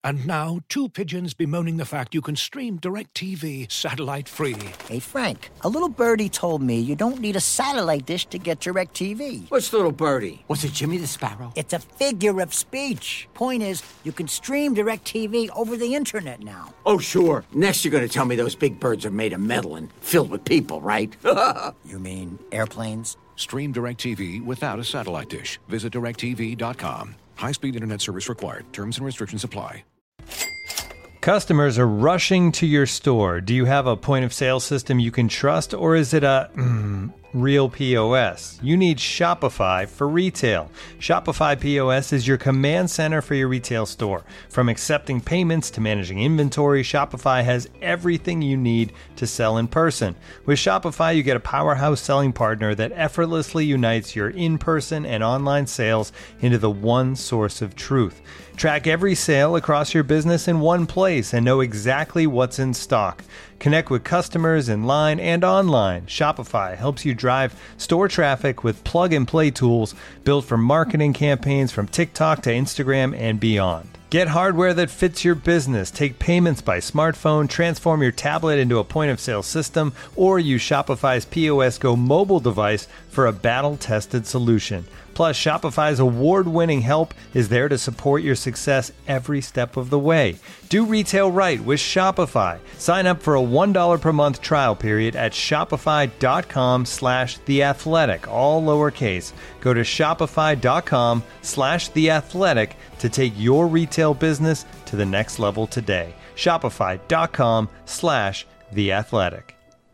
And now, two pigeons bemoaning the fact you can stream DirecTV satellite-free. Hey, Frank, a little birdie told me you don't need a satellite dish to get DirecTV. What's little birdie? Was it Jimmy the Sparrow? It's a figure of speech. Point is, you can stream DirecTV over the internet now. Oh, sure. Next you're going to tell me those big birds are made of metal and filled with people, right? You mean airplanes? Stream DirecTV without a satellite dish. Visit DirecTV.com. High-speed internet service required. Terms and restrictions apply. Customers are rushing to your store. Do you have a point-of-sale system you can trust, or is it a real POS? You need Shopify for retail. Shopify POS is your command center for your retail store. From accepting payments to managing inventory, Shopify has everything you need to sell in person. With Shopify, you get a powerhouse selling partner that effortlessly unites your in-person and online sales into the one source of truth. Track every sale across your business in one place and know exactly what's in stock. Connect with customers in line and online. Shopify helps you drive store traffic with plug-and-play tools built for marketing campaigns from TikTok to Instagram and beyond. Get hardware that fits your business. Take payments by smartphone, transform your tablet into a point-of-sale system, or use Shopify's POS Go mobile device for a battle-tested solution. Plus, Shopify's award-winning help is there to support your success every step of the way. Do retail right with Shopify. Sign up for a $1 per month trial period at shopify.com/theathletic, all lowercase. Go to shopify.com/theathletic to take your retail business to the next level today. Shopify.com/theathletic.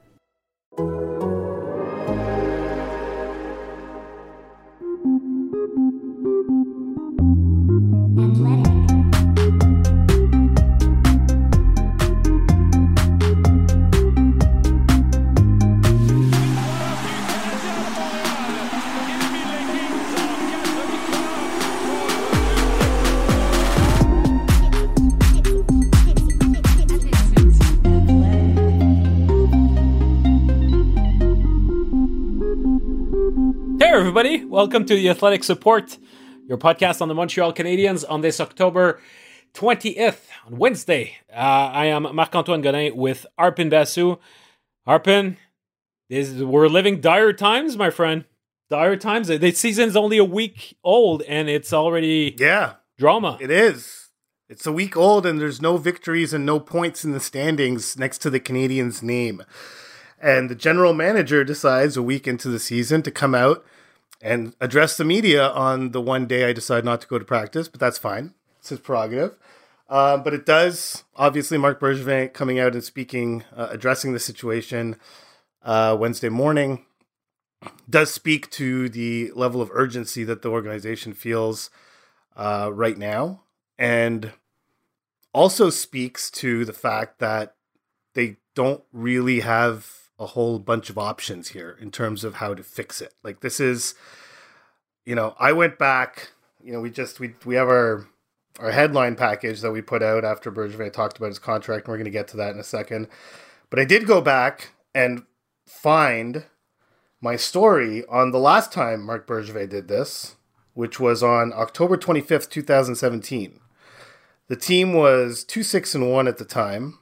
Everybody, welcome to the Athletic Support, your podcast on the Montreal Canadiens on this October 20th, on Wednesday. I am Marc-Antoine Godin with Arpin Basu. Arpin, we're living dire times, my friend. Dire times. The season's only a week old, and it's already drama. It is. It's a week old, and there's no victories and no points in the standings next to the Canadiens' name. And the general manager decides a week into the season to come out and address the media on the one day I decide not to go to practice, but that's fine. It's his prerogative. But it does, obviously, Marc Bergevin coming out and speaking, addressing the situation Wednesday morning, does speak to the level of urgency that the organization feels right now, and also speaks to the fact that they don't really have a whole bunch of options here in terms of how to fix it. Like, this is, I went back, we have our headline package that we put out after Bergevin talked about his contract, and we're going to get to that in a second. But I did go back and find my story on the last time Marc Bergevin did this, which was on October 25th, 2017. The team was 2-6-1 at the time.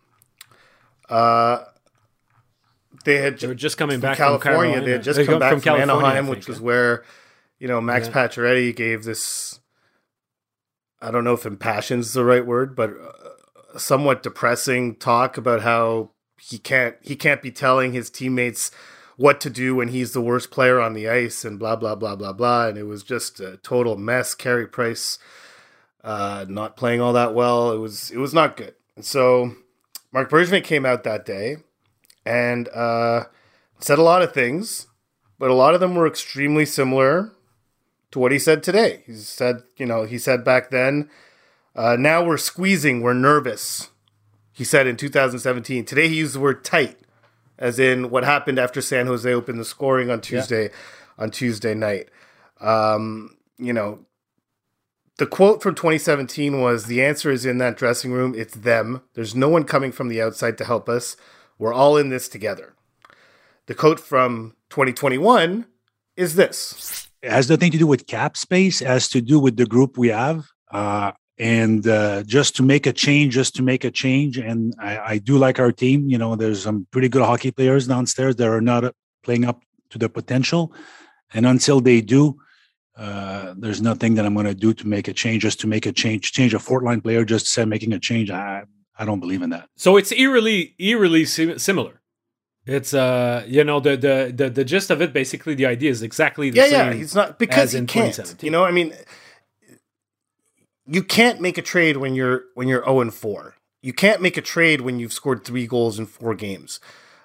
They were just coming back from California. They had just come back from Anaheim, which was where, Max Pacioretty gave this, I don't know if impassioned is the right word, but somewhat depressing talk about how he can't be telling his teammates what to do when he's the worst player on the ice and blah, blah, blah, blah, blah. And it was just a total mess. Carey Price not playing all that well. It was not good. And so Marc Bergevin came out that day and said a lot of things, but a lot of them were extremely similar to what he said today. He said back then, now we're squeezing, we're nervous. He said in 2017. Today he used the word tight, as in what happened after San Jose opened the scoring on Tuesday night. The quote from 2017 was, "The answer is in that dressing room. It's them. There's no one coming from the outside to help us. We're all in this together." The quote from 2021 is this. It has nothing to do with cap space. It has to do with the group we have. and just to make a change, And I do like our team. You know, there's some pretty good hockey players downstairs that are not playing up to their potential. And until they do, there's nothing that I'm going to do to make a change, just to make a change a fourth line player, just to say making a change. I don't believe in that. So it's eerily similar. It's the gist of it. Basically, the idea is exactly the same. Yeah, he's not, because he can't. You know, I mean, you can't make a trade when you're 0-4. You can't make a trade when you've scored 3 goals in 4 games.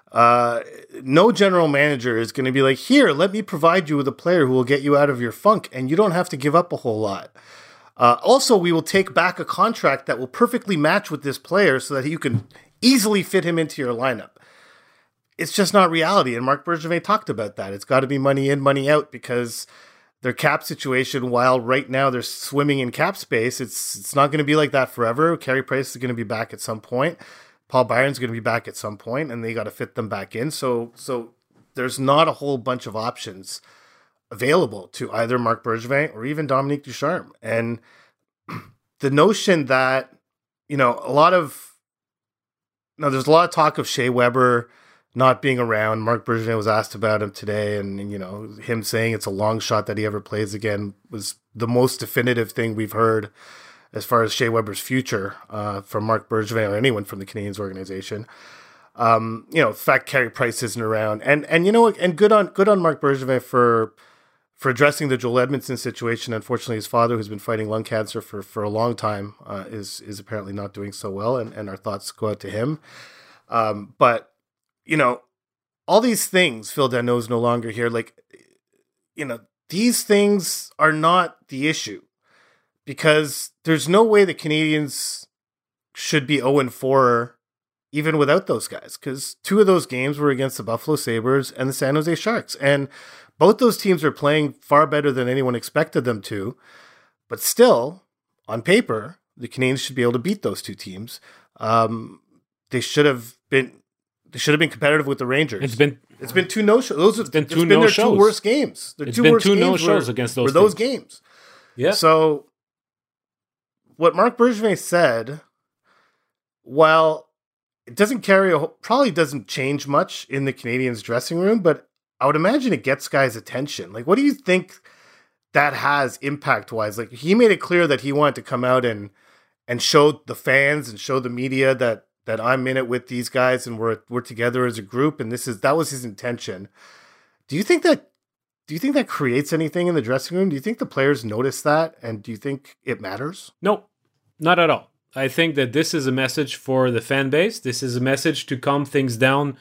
No general manager is going to be like, here, let me provide you with a player who will get you out of your funk, and you don't have to give up a whole lot. Also, we will take back a contract that will perfectly match with this player so that you can easily fit him into your lineup. It's just not reality, and Marc Bergevin talked about that. It's got to be money in, money out, because their cap situation, while right now they're swimming in cap space, it's not going to be like that forever. Carey Price is going to be back at some point. Paul Byron's going to be back at some point, and they got to fit them back in. So there's not a whole bunch of options available to either Marc Bergevin or even Dominique Ducharme. And the notion that, you know, there's a lot of talk of Shea Weber not being around. Marc Bergevin was asked about him today, and you know, him saying it's a long shot that he ever plays again was the most definitive thing we've heard as far as Shea Weber's future from Marc Bergevin or anyone from the Canadiens organization. You know, the fact Carey Price isn't around, and you know, and good on Marc Bergevin for addressing the Joel Edmondson situation. Unfortunately, his father, who's been fighting lung cancer for a long time, is apparently not doing so well, and our thoughts go out to him. But you know, all these things, Phil Danault is no longer here. Like, you know, these things are not the issue, because there's no way the Canadiens should be 0-4 even without those guys, because 2 of those games were against the Buffalo Sabres and the San Jose Sharks. And both those teams are playing far better than anyone expected them to. But still, on paper, the Canadiens should be able to beat those 2 teams. They should have been competitive with the Rangers. It's been 2 no-shows. It's been their 2 worst games. Their 2 worst games no-shows against those games. Yeah. So what Marc Bergevin said, while it probably doesn't change much in the Canadiens dressing room, but I would imagine it gets guys' attention. Like, what do you think that has impact-wise? Like, he made it clear that he wanted to come out and show the fans and show the media that I'm in it with these guys and we're together as a group, and that was his intention. Do you think that creates anything in the dressing room? Do you think the players notice that, and do you think it matters? No, not at all. I think that this is a message for the fan base. This is a message to calm things down,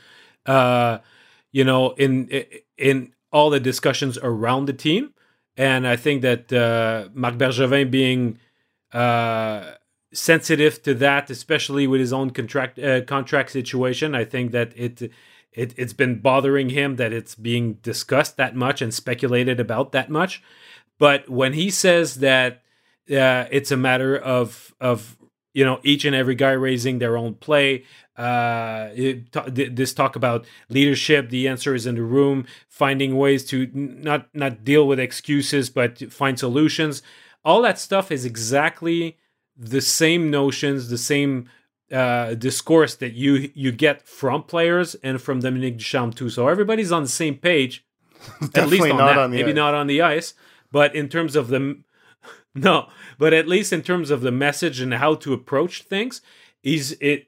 you know, in all the discussions around the team. And I think that Marc Bergevin being sensitive to that, especially with his own contract situation, I think that it's been bothering him that it's being discussed that much and speculated about that much. But when he says that it's a matter of you know, each and every guy raising their own play, this talk about leadership, the answer is in the room, finding ways to not deal with excuses but find solutions. All that stuff is exactly the same notions, the same discourse that you get from players and from Dominique Ducharme too. So everybody's on the same page, at least on that. Maybe not on the ice, but in terms of but at least in terms of the message and how to approach things, it's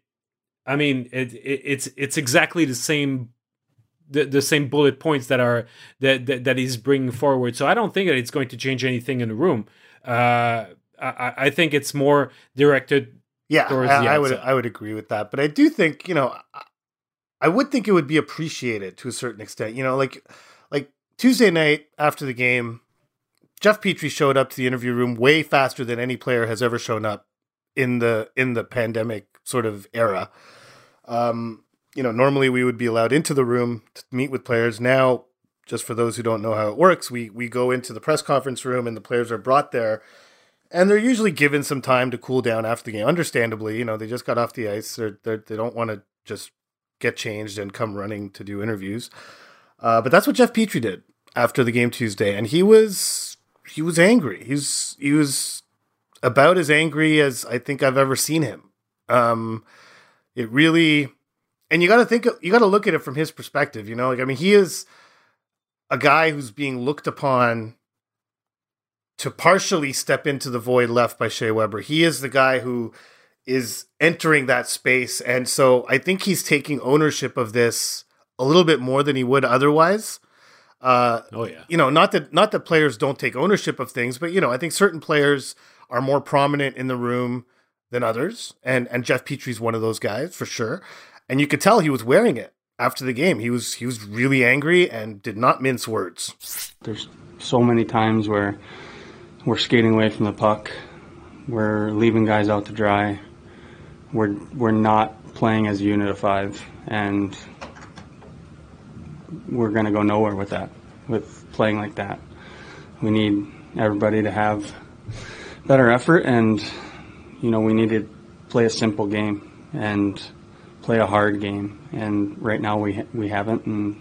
exactly the same. The same bullet points that he's bringing forward. So I don't think that it's going to change anything in the room. I think it's more directed. Yeah, towards the outside. I would agree with that. But I do think, you know, I would think it would be appreciated to a certain extent. You know, like Tuesday night after the game, Jeff Petrie showed up to the interview room way faster than any player has ever shown up in the pandemic sort of era. You know, normally we would be allowed into the room to meet with players. Now, just for those who don't know how it works, we go into the press conference room and the players are brought there, and they're usually given some time to cool down after the game. Understandably, you know, they just got off the ice. They don't want to just get changed and come running to do interviews. But that's what Jeff Petrie did after the game Tuesday, and he was angry. He was about as angry as I think I've ever seen him. It really, and you got to look at it from his perspective. He is a guy who's being looked upon to partially step into the void left by Shea Weber. He is the guy who is entering that space. And so I think he's taking ownership of this a little bit more than he would otherwise. Not that players don't take ownership of things, but, I think certain players are more prominent in the room than others. And Jeff Petry's one of those guys for sure. And you could tell he was wearing it after the game. He was really angry and did not mince words. There's so many times where we're skating away from the puck. We're leaving guys out to dry. We're not playing as a unit of five, and we're going to go nowhere with that, with playing like that. We need everybody to have better effort, and we need to play a simple game and play a hard game. And right now we haven't, and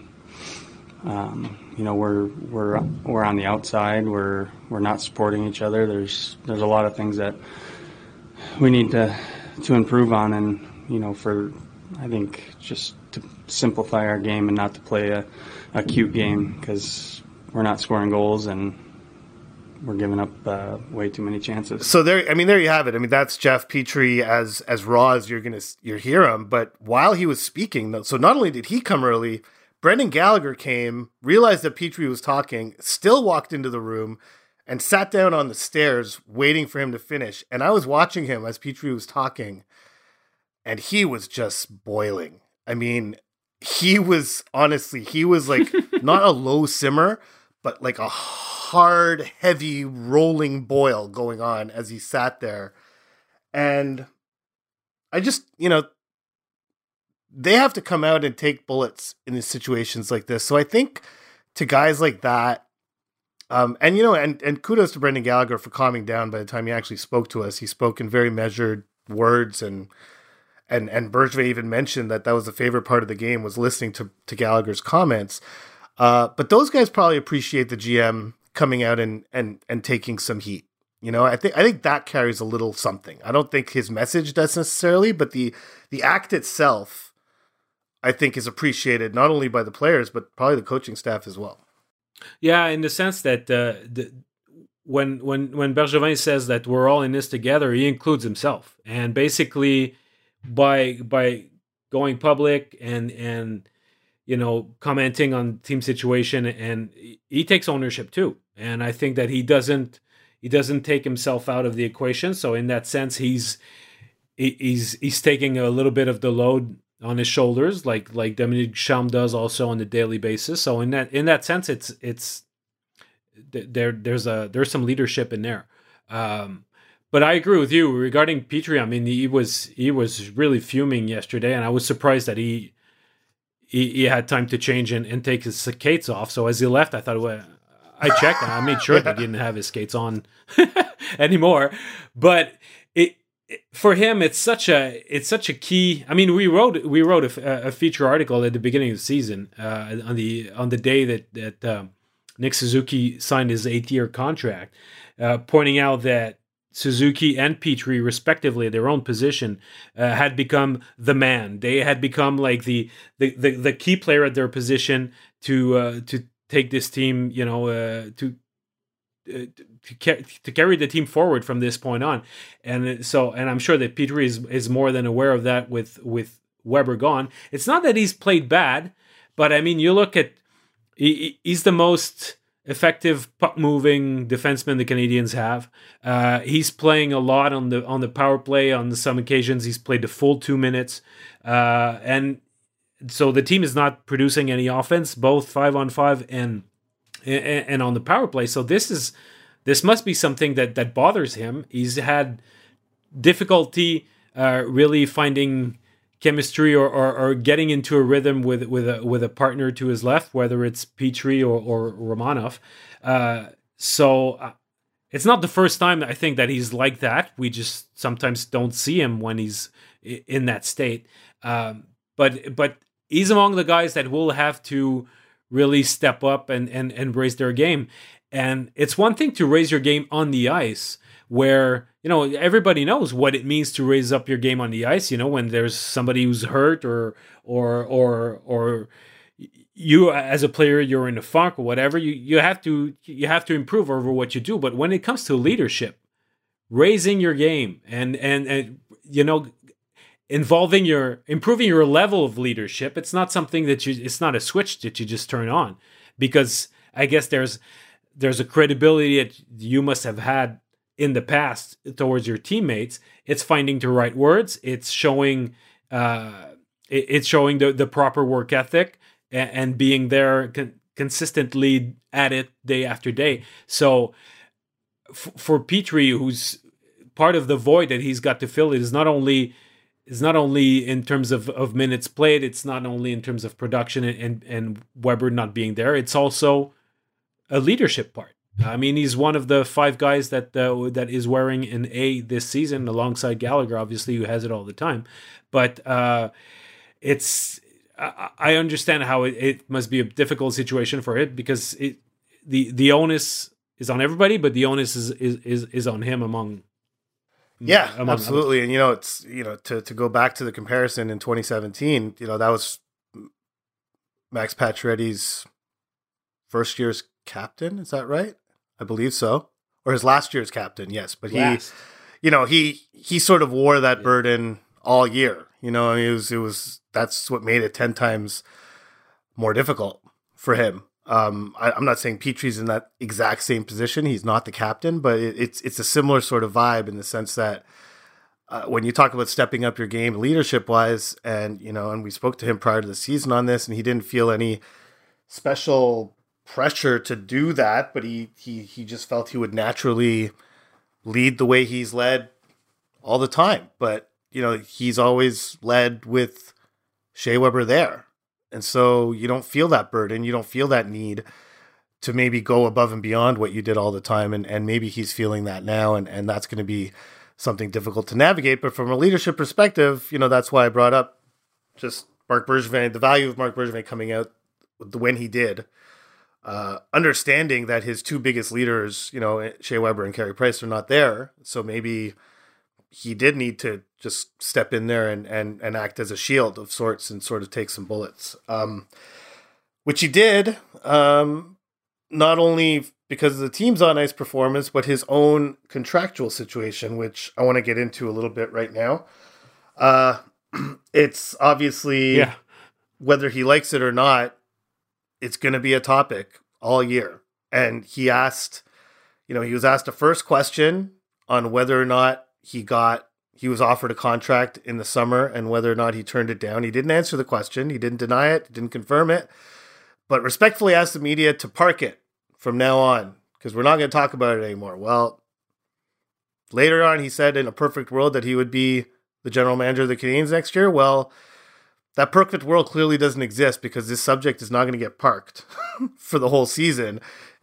we're on the outside. We're not supporting each other. There's a lot of things that we need to improve on, and I think just to simplify our game and not to play a cute game, because we're not scoring goals and we're giving up way too many chances. So there you have it. That's Jeff Petry as raw as you hear him. But while he was speaking, so not only did he come early, Brendan Gallagher came, realized that Petry was talking, still walked into the room, and sat down on the stairs waiting for him to finish. And I was watching him as Petry was talking, and he was just boiling. He was like not a low simmer, but like a hard, heavy, rolling boil going on as he sat there. And I just, they have to come out and take bullets in these situations like this. So I think to guys like that, and kudos to Brendan Gallagher for calming down by the time he actually spoke to us. He spoke in very measured words, and Bergevin even mentioned that was the favorite part of the game, was listening to Gallagher's comments. But those guys probably appreciate the GM coming out and taking some heat. I think that carries a little something. I don't think his message does necessarily, but the act itself, I think, is appreciated not only by the players, but probably the coaching staff as well. Yeah, in the sense that when Bergevin says that we're all in this together, he includes himself, and basically by going public and commenting on team situation, and he takes ownership too. And I think that he doesn't take himself out of the equation. So in that sense, he's taking a little bit of the load on his shoulders, like Dominique Ducharme does also on a daily basis. So in that sense, there's some leadership in there. But I agree with you regarding Petry. He was really fuming yesterday, and I was surprised that he had time to change and take his skates off. So as he left, I thought, well, I checked and I made sure that he didn't have his skates on anymore. But for him, it's such a key. We wrote a feature article at the beginning of the season on the day that Nick Suzuki signed his 8-year contract, pointing out that Suzuki and Petry, respectively, their own position, had become the man. They had become like the key player at their position to take this team, to carry the team forward from this point on. And I'm sure that Petry is more than aware of that with Weber gone. It's not that he's played bad, but you look at he's the most effective puck-moving defenseman the Canadiens have. He's playing a lot on the power play. On some occasions, he's played the full 2 minutes, and so the team is not producing any offense, both 5-on-5 and on the power play. So this must be something that bothers him. He's had difficulty really finding chemistry or getting into a rhythm with a partner to his left, whether it's Petry or Romanov. So it's not the first time I think that he's like that. We just sometimes don't see him when he's in that state. But he's among the guys that will have to really step up and raise their game. And it's one thing to raise your game on the ice where, everybody knows what it means to raise up your game on the ice, when there's somebody who's hurt or you as a player, you're in a funk or whatever, you have to improve over what you do. But when it comes to leadership, raising your game and improving your level of leadership, it's not something it's not a switch that you just turn on, because I guess there's a credibility that you must have had in the past towards your teammates. It's finding the right words. It's showing the proper work ethic and being there consistently at it day after day. So for Petrie, who's part of the void that he's got to fill, it is not only in terms of minutes played, it's not only in terms of production and Weber not being there, it's also a leadership part. I mean, he's one of the 5 guys that is wearing an A this season, alongside Gallagher, obviously, who has it all the time. But I understand how it must be a difficult situation for it, because the onus is on everybody, but the onus is on him among absolutely. And it's to go back to the comparison in 2017, that was Max Pacioretty's first year's captain. Is that right? I believe so. Or his last year's captain, yes. But he sort of wore that burden all year. It was that's what made it 10 times more difficult for him. I'm not saying Petrie's in that exact same position. He's not the captain, but it's a similar sort of vibe, in the sense that when you talk about stepping up your game leadership wise, and we spoke to him prior to the season on this, and he didn't feel any special pressure to do that, but he just felt he would naturally lead the way he's led all the time. But he's always led with Shea Weber there, and so you don't feel that burden, you don't feel that need to maybe go above and beyond what you did all the time, and maybe he's feeling that now, and that's going to be something difficult to navigate. But from a leadership perspective, that's why I brought up just Marc Bergevin, the value of Marc Bergevin coming out when he did. Understanding that his 2 biggest leaders, Shea Weber and Carey Price, are not there. So maybe he did need to just step in there and act as a shield of sorts and sort of take some bullets. Which he did, not only because of the team's on-ice performance, but his own contractual situation, which I want to get into a little bit right now. It's obviously, whether he likes it or not, it's going to be a topic all year. And he was asked a first question on whether or not he was offered a contract in the summer and whether or not he turned it down. He didn't answer the question. He didn't deny it. He didn't confirm it, but respectfully asked the media to park it from now on, because we're not going to talk about it anymore. Well, later on, he said in a perfect world that he would be the general manager of the Canadiens next year. Well, that perfect world clearly doesn't exist, because this subject is not going to get parked for the whole season.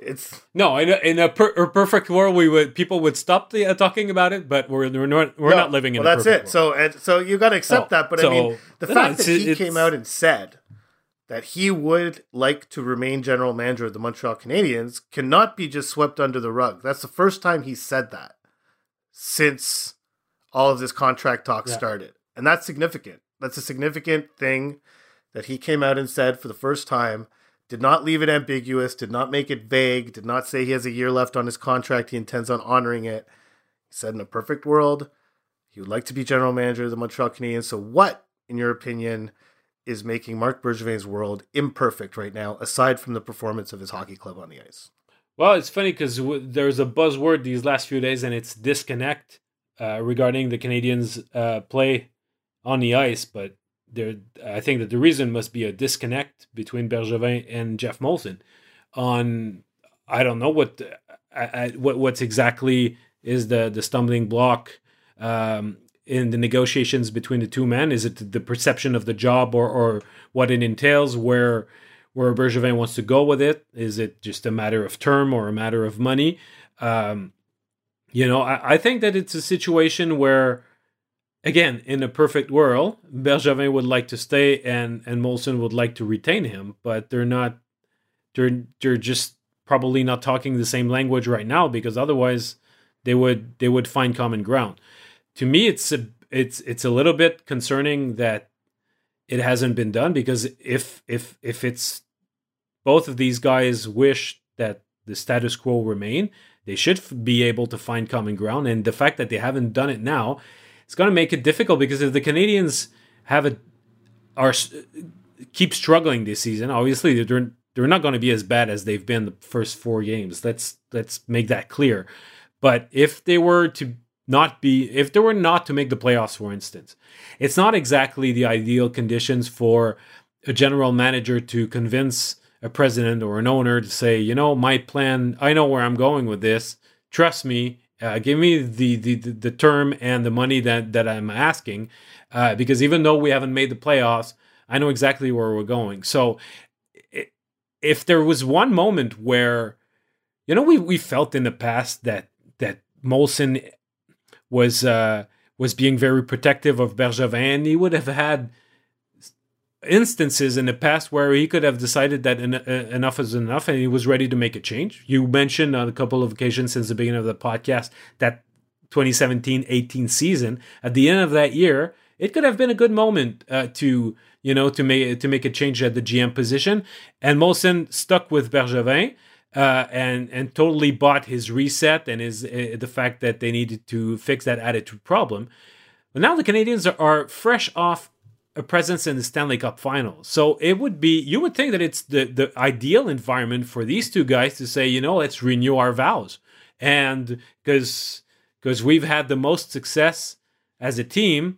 In a perfect world, people would stop talking about it, but we're not living in. Well, that's it. World. So you got to accept that. But the fact that he came out and said that he would like to remain general manager of the Montreal Canadiens cannot be just swept under the rug. That's the first time he said that since all of this contract talk started, and that's significant. That's a significant thing that he came out and said for the first time, did not leave it ambiguous, did not make it vague, did not say he has a year left on his contract, he intends on honoring it. He said in a perfect world, he would like to be general manager of the Montreal Canadiens. So what, in your opinion, is making Marc Bergevin's world imperfect right now, aside from the performance of his hockey club on the ice? Well, it's funny because there's a buzzword these last few days, and it's disconnect regarding the Canadiens' play on the ice, but I think that the reason must be a disconnect between Bergevin and Jeff Molson on, I don't know what's exactly is the stumbling block in the negotiations between the two men. Is it the perception of the job or what it entails, where Bergevin wants to go with it? Is it just a matter of term or a matter of money? I think that it's a situation where, again, in a perfect world, Bergevin would like to stay and Molson would like to retain him, but they're just probably not talking the same language right now, because otherwise they would find common ground. To me, it's a little bit concerning that it hasn't been done, because if it's both of these guys wish that the status quo remain, they should be able to find common ground. And the fact that they haven't done it now, it's going to make it difficult, because if the Canadiens keep struggling this season, obviously they're not going to be as bad as they've been the first 4 games. Let's make that clear. But if they were not to make the playoffs, for instance, it's not exactly the ideal conditions for a general manager to convince a president or an owner to say, my plan, I know where I'm going with this. Trust me, give me the term and the money that I'm asking, because even though we haven't made the playoffs, I know exactly where we're going. So if there was one moment where, we felt in the past that Molson was being very protective of Bergevin, he would have had instances in the past where he could have decided that enough is enough and he was ready to make a change. You mentioned on a couple of occasions since the beginning of the podcast that 2017-18 season. At the end of that year, it could have been a good moment to make a change at the GM position. And Molson stuck with Bergevin and totally bought his reset and the fact that they needed to fix that attitude problem. But now the Canadiens are fresh off a presence in the Stanley Cup Final. So you would think that it's the ideal environment for these two guys to say, let's renew our vows. And because we've had the most success as a team,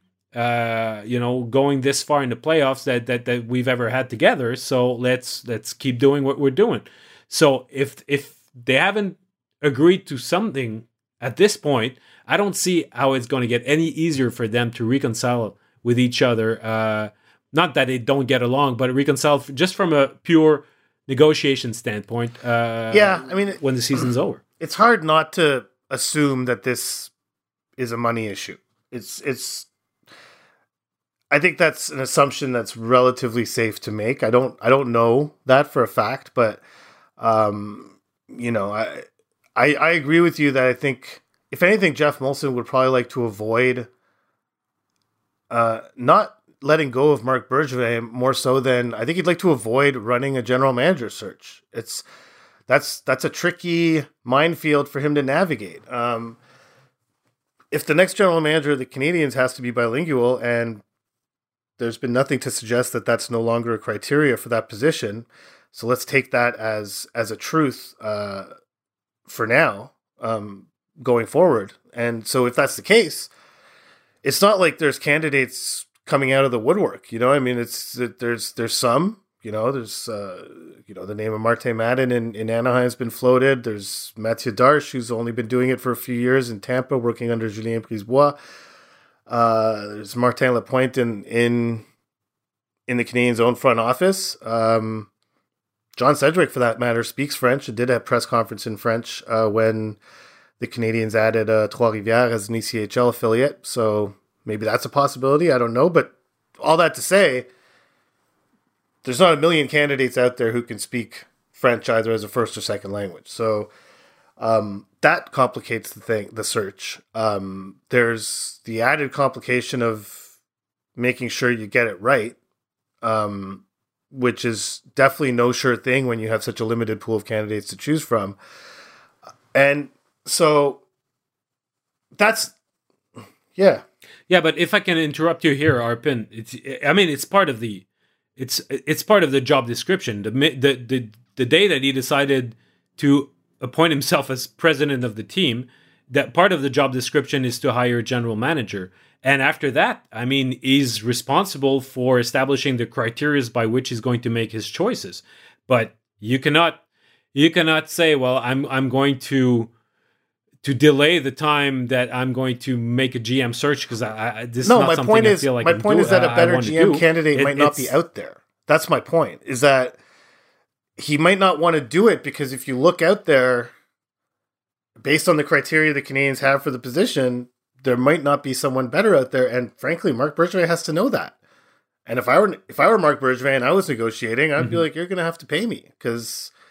going this far in the playoffs that we've ever had together. So let's keep doing what we're doing. So if they haven't agreed to something at this point, I don't see how it's going to get any easier for them to reconcile with each other. Not that they don't get along, but reconcile just from a pure negotiation standpoint. When the season's over, it's hard not to assume that this is a money issue. It's. I think that's an assumption that's relatively safe to make. I don't know that for a fact, but I agree with you that I think if anything, Jeff Molson would probably like to avoid not letting go of Marc Bergevin more so than I think he'd like to avoid running a general manager search. That's a tricky minefield for him to navigate. If the next general manager of the Canadiens has to be bilingual, and there's been nothing to suggest that that's no longer a criteria for that position, so let's take that as a truth for now, going forward. And so if that's the case, it's not like there's candidates coming out of the woodwork, it's there's some, there's the name of Martin Madden in Anaheim has been floated. There's Mathieu Darche, who's only been doing it for a few years in Tampa, working under Julien Brisebois. There's Martin Lapointe in the Canadiens' own front office. John Sedgwick, for that matter, speaks French and did a press conference in French when the Canadiens added Trois-Rivières as an ECHL affiliate. So maybe that's a possibility. I don't know. But all that to say, there's not a million candidates out there who can speak French either as a first or second language. So that complicates the search. There's the added complication of making sure you get it right, which is definitely no sure thing when you have such a limited pool of candidates to choose from. And so that's, yeah. Yeah, but if I can interrupt you here, Arpin, it's part of the job description. The day that he decided to appoint himself as president of the team, that part of the job description is to hire a general manager. And after that, he's responsible for establishing the criteria by which he's going to make his choices. But you cannot say, well, I'm going to delay the time that I'm going to make a GM search because this is not something I feel like my point is that a better GM candidate might not be out there. That's my point, is that he might not want to do it because if you look out there, based on the criteria the Canadiens have for the position, there might not be someone better out there. And frankly, Marc Bergevin has to know that. And if I were Marc Bergevin and I was negotiating, I'd be like, you're going to have to pay me because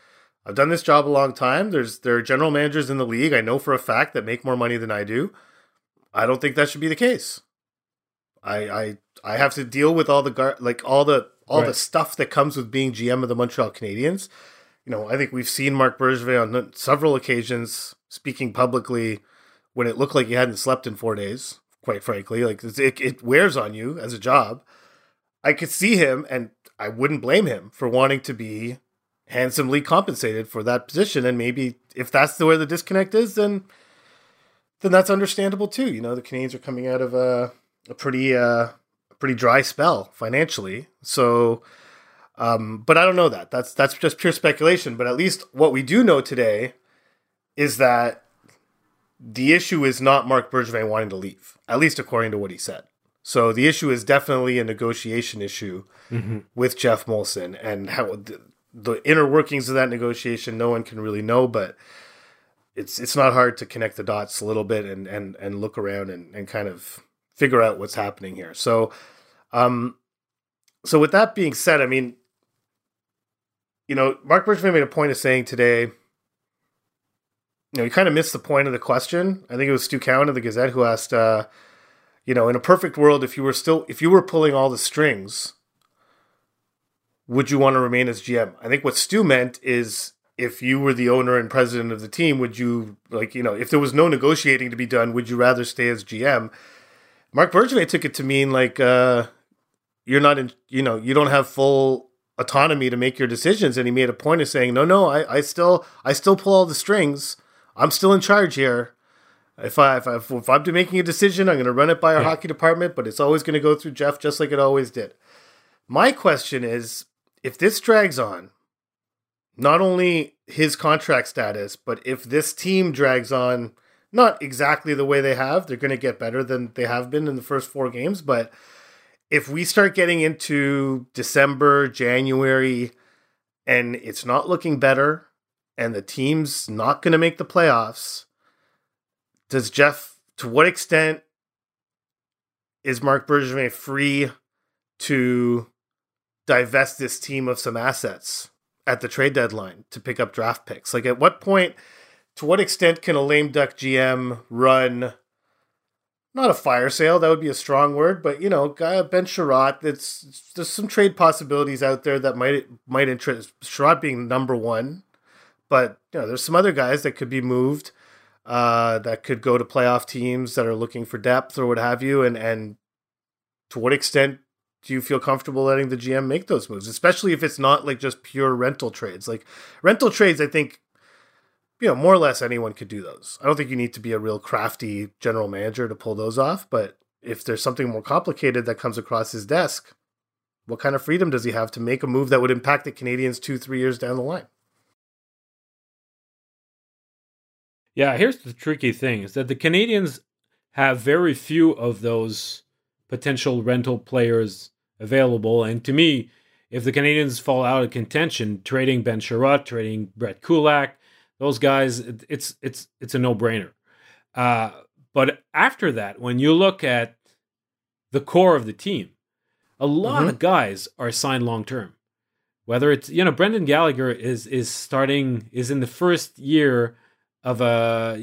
I've done this job a long time. There are general managers in the league I know for a fact that make more money than I do. I don't think that should be the case. I have to deal with all the stuff that comes with being GM of the Montreal Canadiens. I think we've seen Marc Bergevin on several occasions speaking publicly when it looked like he hadn't slept in 4 days. Quite frankly, it wears on you as a job. I could see him, and I wouldn't blame him for wanting to be handsomely compensated for that position. And maybe if that's where the disconnect is, then that's understandable too. The Canadiens are coming out of a pretty dry spell financially. So, but I don't know that. That's just pure speculation. But at least what we do know today is that the issue is not Marc Bergevin wanting to leave, at least according to what he said. So the issue is definitely a negotiation issue with Jeff Molson, and how the inner workings of that negotiation, no one can really know, but it's not hard to connect the dots a little bit and look around and kind of figure out what's happening here. So, so with that being said, I mean, Marc Bergevin made a point of saying today, he kind of missed the point of the question. I think it was Stu Cowan of the Gazette who asked, in a perfect world, if you were pulling all the strings, would you want to remain as GM? I think what Stu meant is, if you were the owner and president of the team, would you, if there was no negotiating to be done, would you rather stay as GM? Marc Bergevin took it to mean you're not in, you don't have full autonomy to make your decisions. And he made a point of saying, no, I still pull all the strings. I'm still in charge here. If I'm making a decision, I'm going to run it by our hockey department, but it's always going to go through Jeff, just like it always did. My question is, if this drags on, not only his contract status, but if this team drags on, not exactly the way they have, they're going to get better than they have been in the first 4 games. But if we start getting into December, January, and it's not looking better, and the team's not going to make the playoffs, to what extent is Marc Bergevin free to divest this team of some assets at the trade deadline to pick up draft picks? At what point, to what extent can a lame duck GM run, not a fire sale, that would be a strong word, but, Ben Sherratt, there's some trade possibilities out there that might interest, Sherratt being number one, but, there's some other guys that could be moved, that could go to playoff teams that are looking for depth or what have you, and to what extent do you feel comfortable letting the GM make those moves, especially if it's not just pure rental trades? Rental trades, I think, more or less anyone could do those. I don't think you need to be a real crafty general manager to pull those off, but if there's something more complicated that comes across his desk, what kind of freedom does he have to make a move that would impact the Canadiens 2-3 years down the line? Yeah, here's the tricky thing, is that the Canadiens have very few of those potential rental players available. And to me, if the Canadiens fall out of contention, trading Ben Sherratt, trading Brett Kulak, those guys, it's a no-brainer. But after that, when you look at the core of the team, a lot of guys are signed long-term. Whether it's, Brendan Gallagher is in the first year of a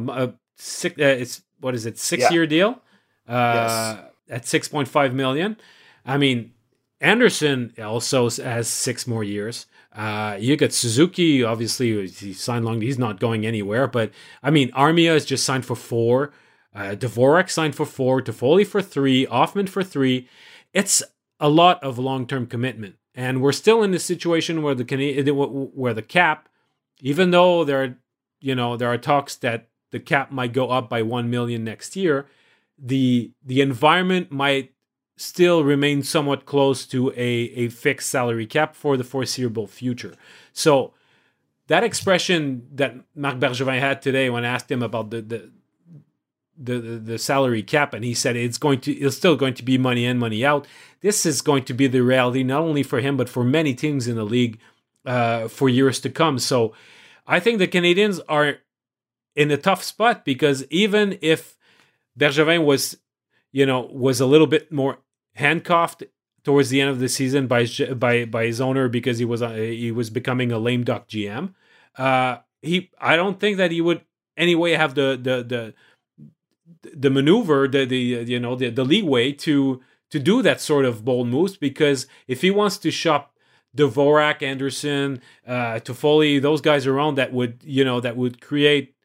6-year deal at $6.5 million. I mean, Anderson also has 6 more years. You got Suzuki, obviously he signed long. He's not going anywhere. But I mean, Armia is just signed for 4. Dvorak signed for 4. Toffoli for 3. Hoffman for 3. It's a lot of long-term commitment, and we're still in this situation where the cap, even though there are talks that the cap might go up by $1 million next year, the environment might still remain somewhat close to a fixed salary cap for the foreseeable future. So that expression that Marc Bergevin had today when I asked him about the salary cap, and he said it's still going to be money in, money out. This is going to be the reality, not only for him, but for many teams in the league for years to come. So I think the Canadiens are in a tough spot, because even if Bergevin was a little bit more handcuffed towards the end of the season by his owner, because he was becoming a lame duck GM, I don't think that he would anyway have the maneuver, the leeway to do that sort of bold moves, because if he wants to shop Dvorak, Anderson, Toffoli, those guys around, that would create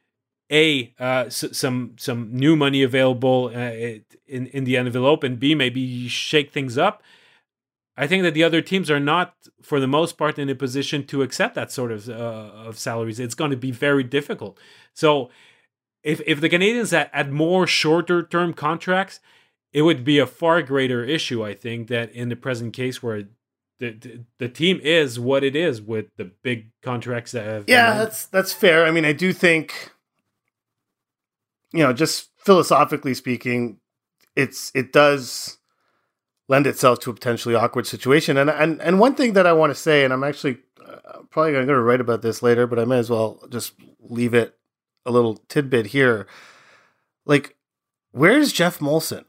some new money available in the envelope, and B, maybe shake things up. I think that the other teams are not, for the most part, in a position to accept that sort of salaries. It's going to be very difficult. So if the Canadiens had more shorter term contracts, it would be a far greater issue, I think, that in the present case where the team is what it is with the big contracts that have. Yeah, that's fair. I mean, I do think, just philosophically speaking, it does lend itself to a potentially awkward situation. And one thing that I want to say, and I'm actually probably going to write about this later, but I might as well just leave it a little tidbit here. Like, where's Jeff Molson?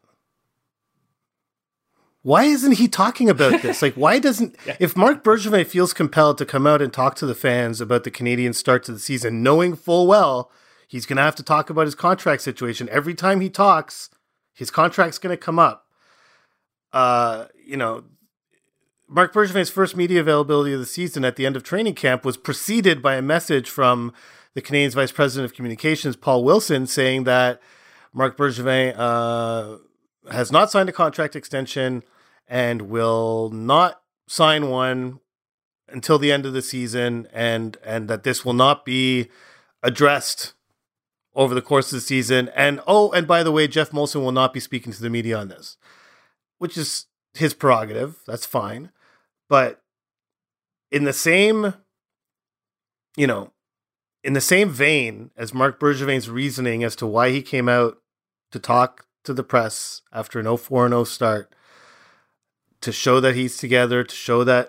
Why isn't he talking about this? Like, why doesn't... If Marc Bergevin feels compelled to come out and talk to the fans about the Canadiens' start to the season, knowing full well he's going to have to talk about his contract situation. Every time he talks, his contract's going to come up. Marc Bergevin's first media availability of the season at the end of training camp was preceded by a message from the Canadiens' Vice President of Communications, Paul Wilson, saying that Marc Bergevin has not signed a contract extension and will not sign one until the end of the season, and that this will not be addressed over the course of the season. And by the way, Jeff Molson will not be speaking to the media on this, which is his prerogative. That's fine. But in the same vein as Marc Bergevin's reasoning as to why he came out to talk to the press after an 0-4-0 start, to show that he's together, to show that,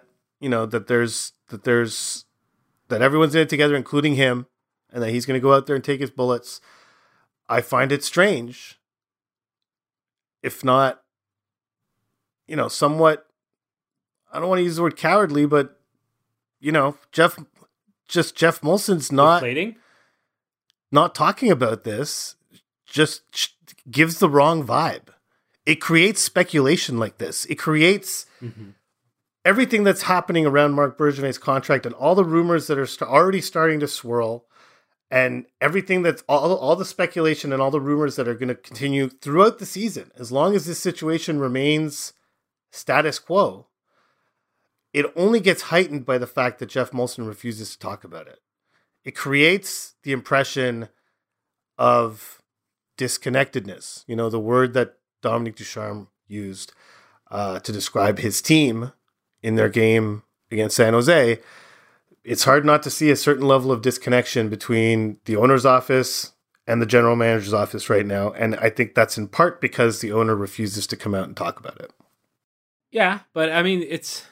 that everyone's in it together, including him, and that he's going to go out there and take his bullets. I find it strange, if not, somewhat, I don't want to use the word cowardly, but, Jeff Molson's not talking about this, just gives the wrong vibe. It creates speculation like this. It creates everything that's happening around Marc Bergevin's contract and all the rumors that are already starting to swirl, and everything that's all the speculation and all the rumors that are going to continue throughout the season. As long as this situation remains status quo, it only gets heightened by the fact that Jeff Molson refuses to talk about it. It creates the impression of disconnectedness. The word that Dominique Ducharme used to describe his team in their game against San Jose. It's hard not to see a certain level of disconnection between the owner's office and the general manager's office right now. And I think that's in part because the owner refuses to come out and talk about it. Yeah, but I mean,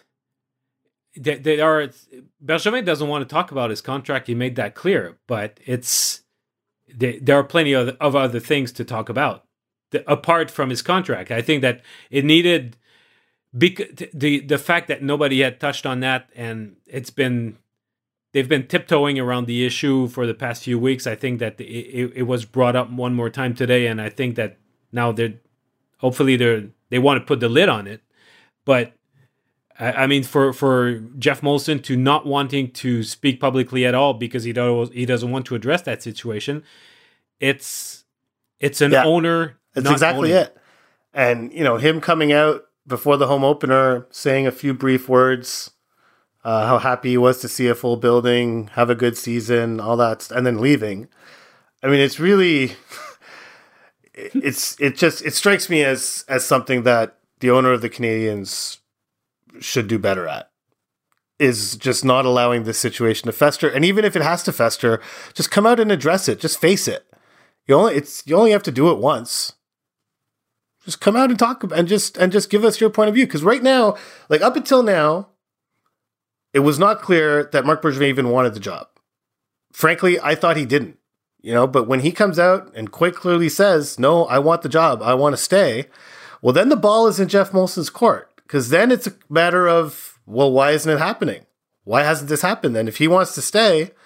Bergevin doesn't want to talk about his contract. He made that clear, but there are plenty of other things to talk about apart from his contract. I think that it needed the fact that nobody had touched on that, and they've been tiptoeing around the issue for the past few weeks. I think that it was brought up one more time today, and I think that now they want to put the lid on it. But I mean, for Jeff Molson to not wanting to speak publicly at all because he doesn't want to address that situation, it's an owner. That's exactly it. And him coming out before the home opener, saying a few brief words, how happy he was to see a full building, have a good season, all that, and then leaving. I mean, it's really, it strikes me as something that the owner of the Canadiens should do better at, is just not allowing this situation to fester. And even if it has to fester, just come out and address it. Just face it. You only have to do it once. Just come out and talk and just give us your point of view. Because right now, like up until now, it was not clear that Marc Bergevin even wanted the job. Frankly, I thought he didn't. But when he comes out and quite clearly says, "No, I want the job. I want to stay," well, then the ball is in Jeff Molson's court. Because then it's a matter of, well, why isn't it happening? Why hasn't this happened then? If he wants to stay,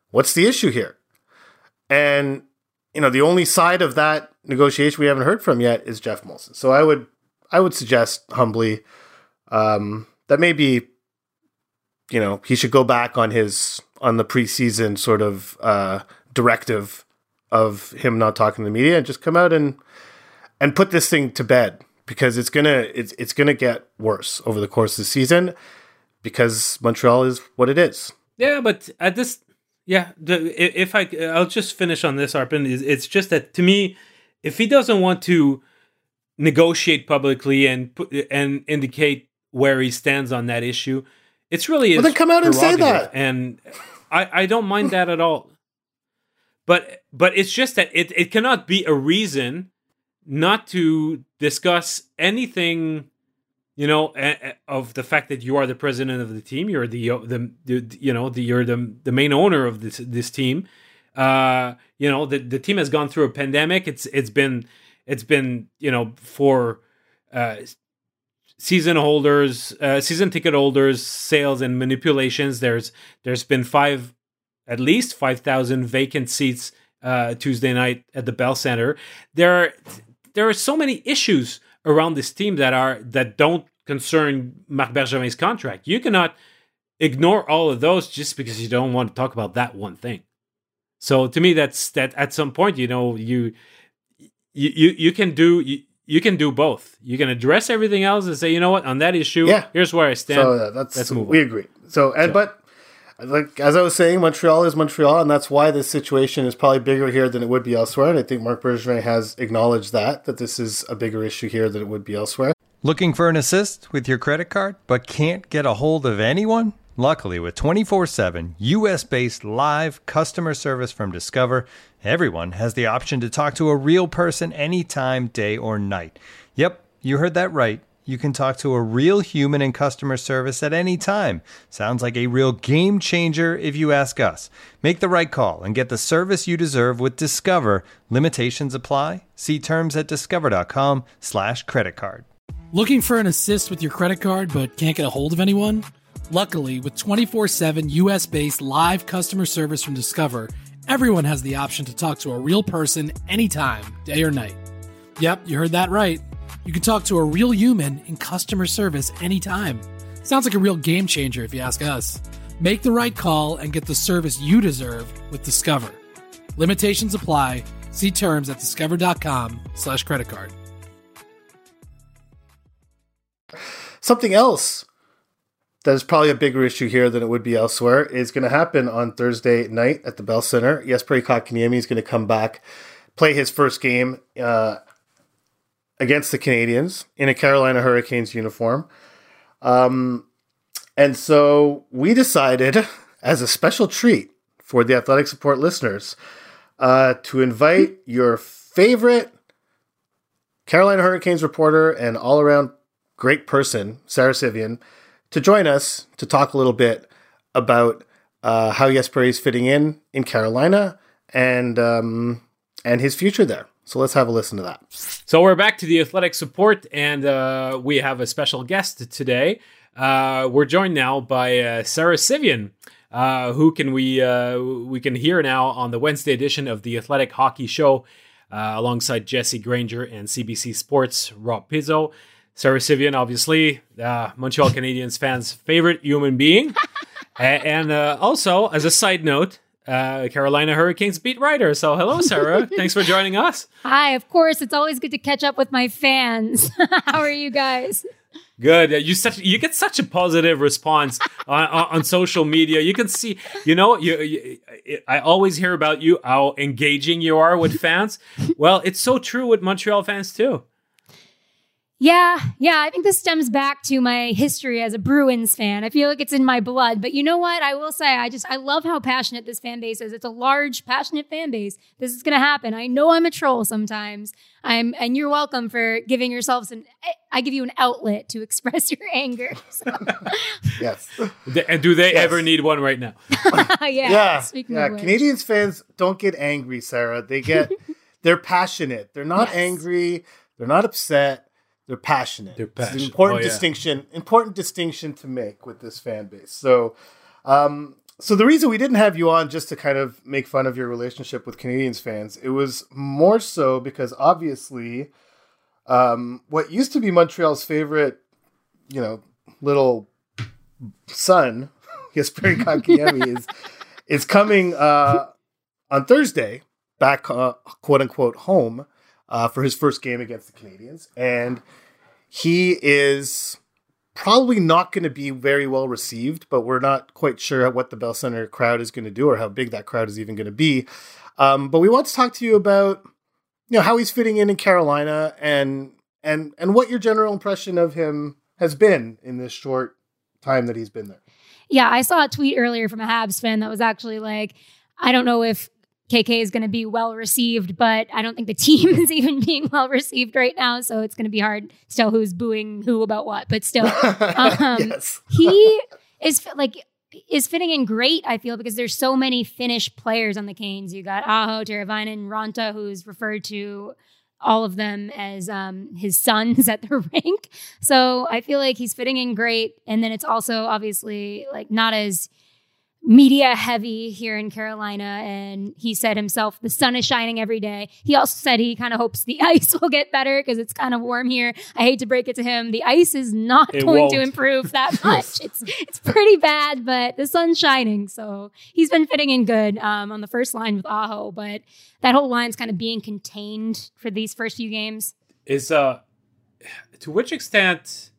what's the issue here? And, the only side of that negotiation we haven't heard from yet is Jeff Molson. So I would suggest humbly that maybe, he should go back on the preseason sort of directive of him not talking to the media and just come out and put this thing to bed, because it's gonna get worse over the course of the season, because Montreal is what it is. Yeah, but at this, I'll just finish on this, Arpin. It's just that, to me, if he doesn't want to negotiate publicly and indicate where he stands on that issue, it's really his then come out and say that. And I don't mind that at all. But it's just that it cannot be a reason not to discuss anything, of the fact that you are the president of the team, you're you're the main owner of this team. The team has gone through a pandemic. It's been for season ticket holders, sales and manipulations. There's been at least 5,000 vacant seats Tuesday night at the Bell Center. There are so many issues around this team that don't concern Marc Bergevin's contract. You cannot ignore all of those just because you don't want to talk about that one thing. So to me, that's that. At some point, you can do both. You can address everything else and say, on that issue, here's where I stand. So let's move on. We agree. But like, as I was saying, Montreal is Montreal, and that's why this situation is probably bigger here than it would be elsewhere. And I think Marc Bergevin has acknowledged that this is a bigger issue here than it would be elsewhere. Looking for an assist with your credit card, but can't get a hold of anyone? Luckily, with 24/7 U.S.-based live customer service from Discover, everyone has the option to talk to a real person anytime, day or night. Yep, you heard that right. You can talk to a real human in customer service at any time. Sounds like a real game changer if you ask us. Make the right call and get the service you deserve with Discover. Limitations apply. See terms at discover.com/creditcard. Looking for an assist with your credit card but can't get a hold of anyone? Luckily, with 24/7 US-based live customer service from Discover, everyone has the option to talk to a real person anytime, day or night. Yep, you heard that right. You can talk to a real human in customer service anytime. Sounds like a real game changer if you ask us. Make the right call and get the service you deserve with Discover. Limitations apply. See terms at discover.com/creditcard. Something else that is probably a bigger issue here than it would be elsewhere is going to happen on Thursday night at the Bell Center. Jesperi Kotkaniemi is going to come back, play his first game against the Canadiens in a Carolina Hurricanes uniform. And so we decided, as a special treat for the Athletic Support listeners, to invite your favorite Carolina Hurricanes reporter and all-around great person, Sarah Sivian, to join us to talk a little bit about how Jesperi is fitting in Carolina and his future there. So let's have a listen to that. So we're back to the Athletic Support, and we have a special guest today. We're joined now by Sarah Sivian, who we can hear now on the Wednesday edition of the Athletic Hockey Show, alongside Jesse Granger and CBC Sports' Rob Pizzo. Sarah Sivian, obviously, Montreal Canadiens fans' favorite human being. And also, as a side note, Carolina Hurricanes beat writer. So hello, Sarah. Thanks for joining us. Hi, of course. It's always good to catch up with my fans. How are you guys? Good. You get such a positive response on social media. You can see, I always hear about you, how engaging you are with fans. Well, it's so true with Montreal fans too. Yeah. I think this stems back to my history as a Bruins fan. I feel like it's in my blood. But you know what? I will say, I love how passionate this fan base is. It's a large, passionate fan base. This is going to happen. I know I'm a troll sometimes. And you're welcome for giving yourselves I give you an outlet to express your anger. So. Yes. And do they ever need one right now? Yeah. Canadiens fans don't get angry, Sarah. They're passionate. They're not angry. They're not upset. They're passionate. It's an important distinction to make with this fan base. So, So the reason we didn't have you on just to kind of make fun of your relationship with Canadiens fans, it was more so because obviously what used to be Montreal's favorite, little son, Jesperi Kotkaniemi, is coming on Thursday back, quote unquote, home for his first game against the Canadiens. And he is probably not going to be very well received, but we're not quite sure what the Bell Center crowd is going to do or how big that crowd is even going to be. But we want to talk to you about, how he's fitting in Carolina and what your general impression of him has been in this short time that he's been there. Yeah, I saw a tweet earlier from a Habs fan that was actually like, I don't know if KK is going to be well received, but I don't think the team is even being well received right now. So it's going to be hard to tell who's booing who about what. But still, Yes. he is fitting in great, I feel, because there's so many Finnish players on the Canes. You got Aho, Teravainen, Ranta, who's referred to all of them as his sons at the rink. So I feel like he's fitting in great. And then it's also obviously like not as media heavy here in Carolina. And he said himself, the sun is shining every day. He also said he kind of hopes the ice will get better because it's kind of warm here. I hate to break it to him. The ice is not going to improve that much. It's pretty bad, but the sun's shining. So he's been fitting in good on the first line with Aho, but that whole line's kind of being contained for these first few games. Is to which extent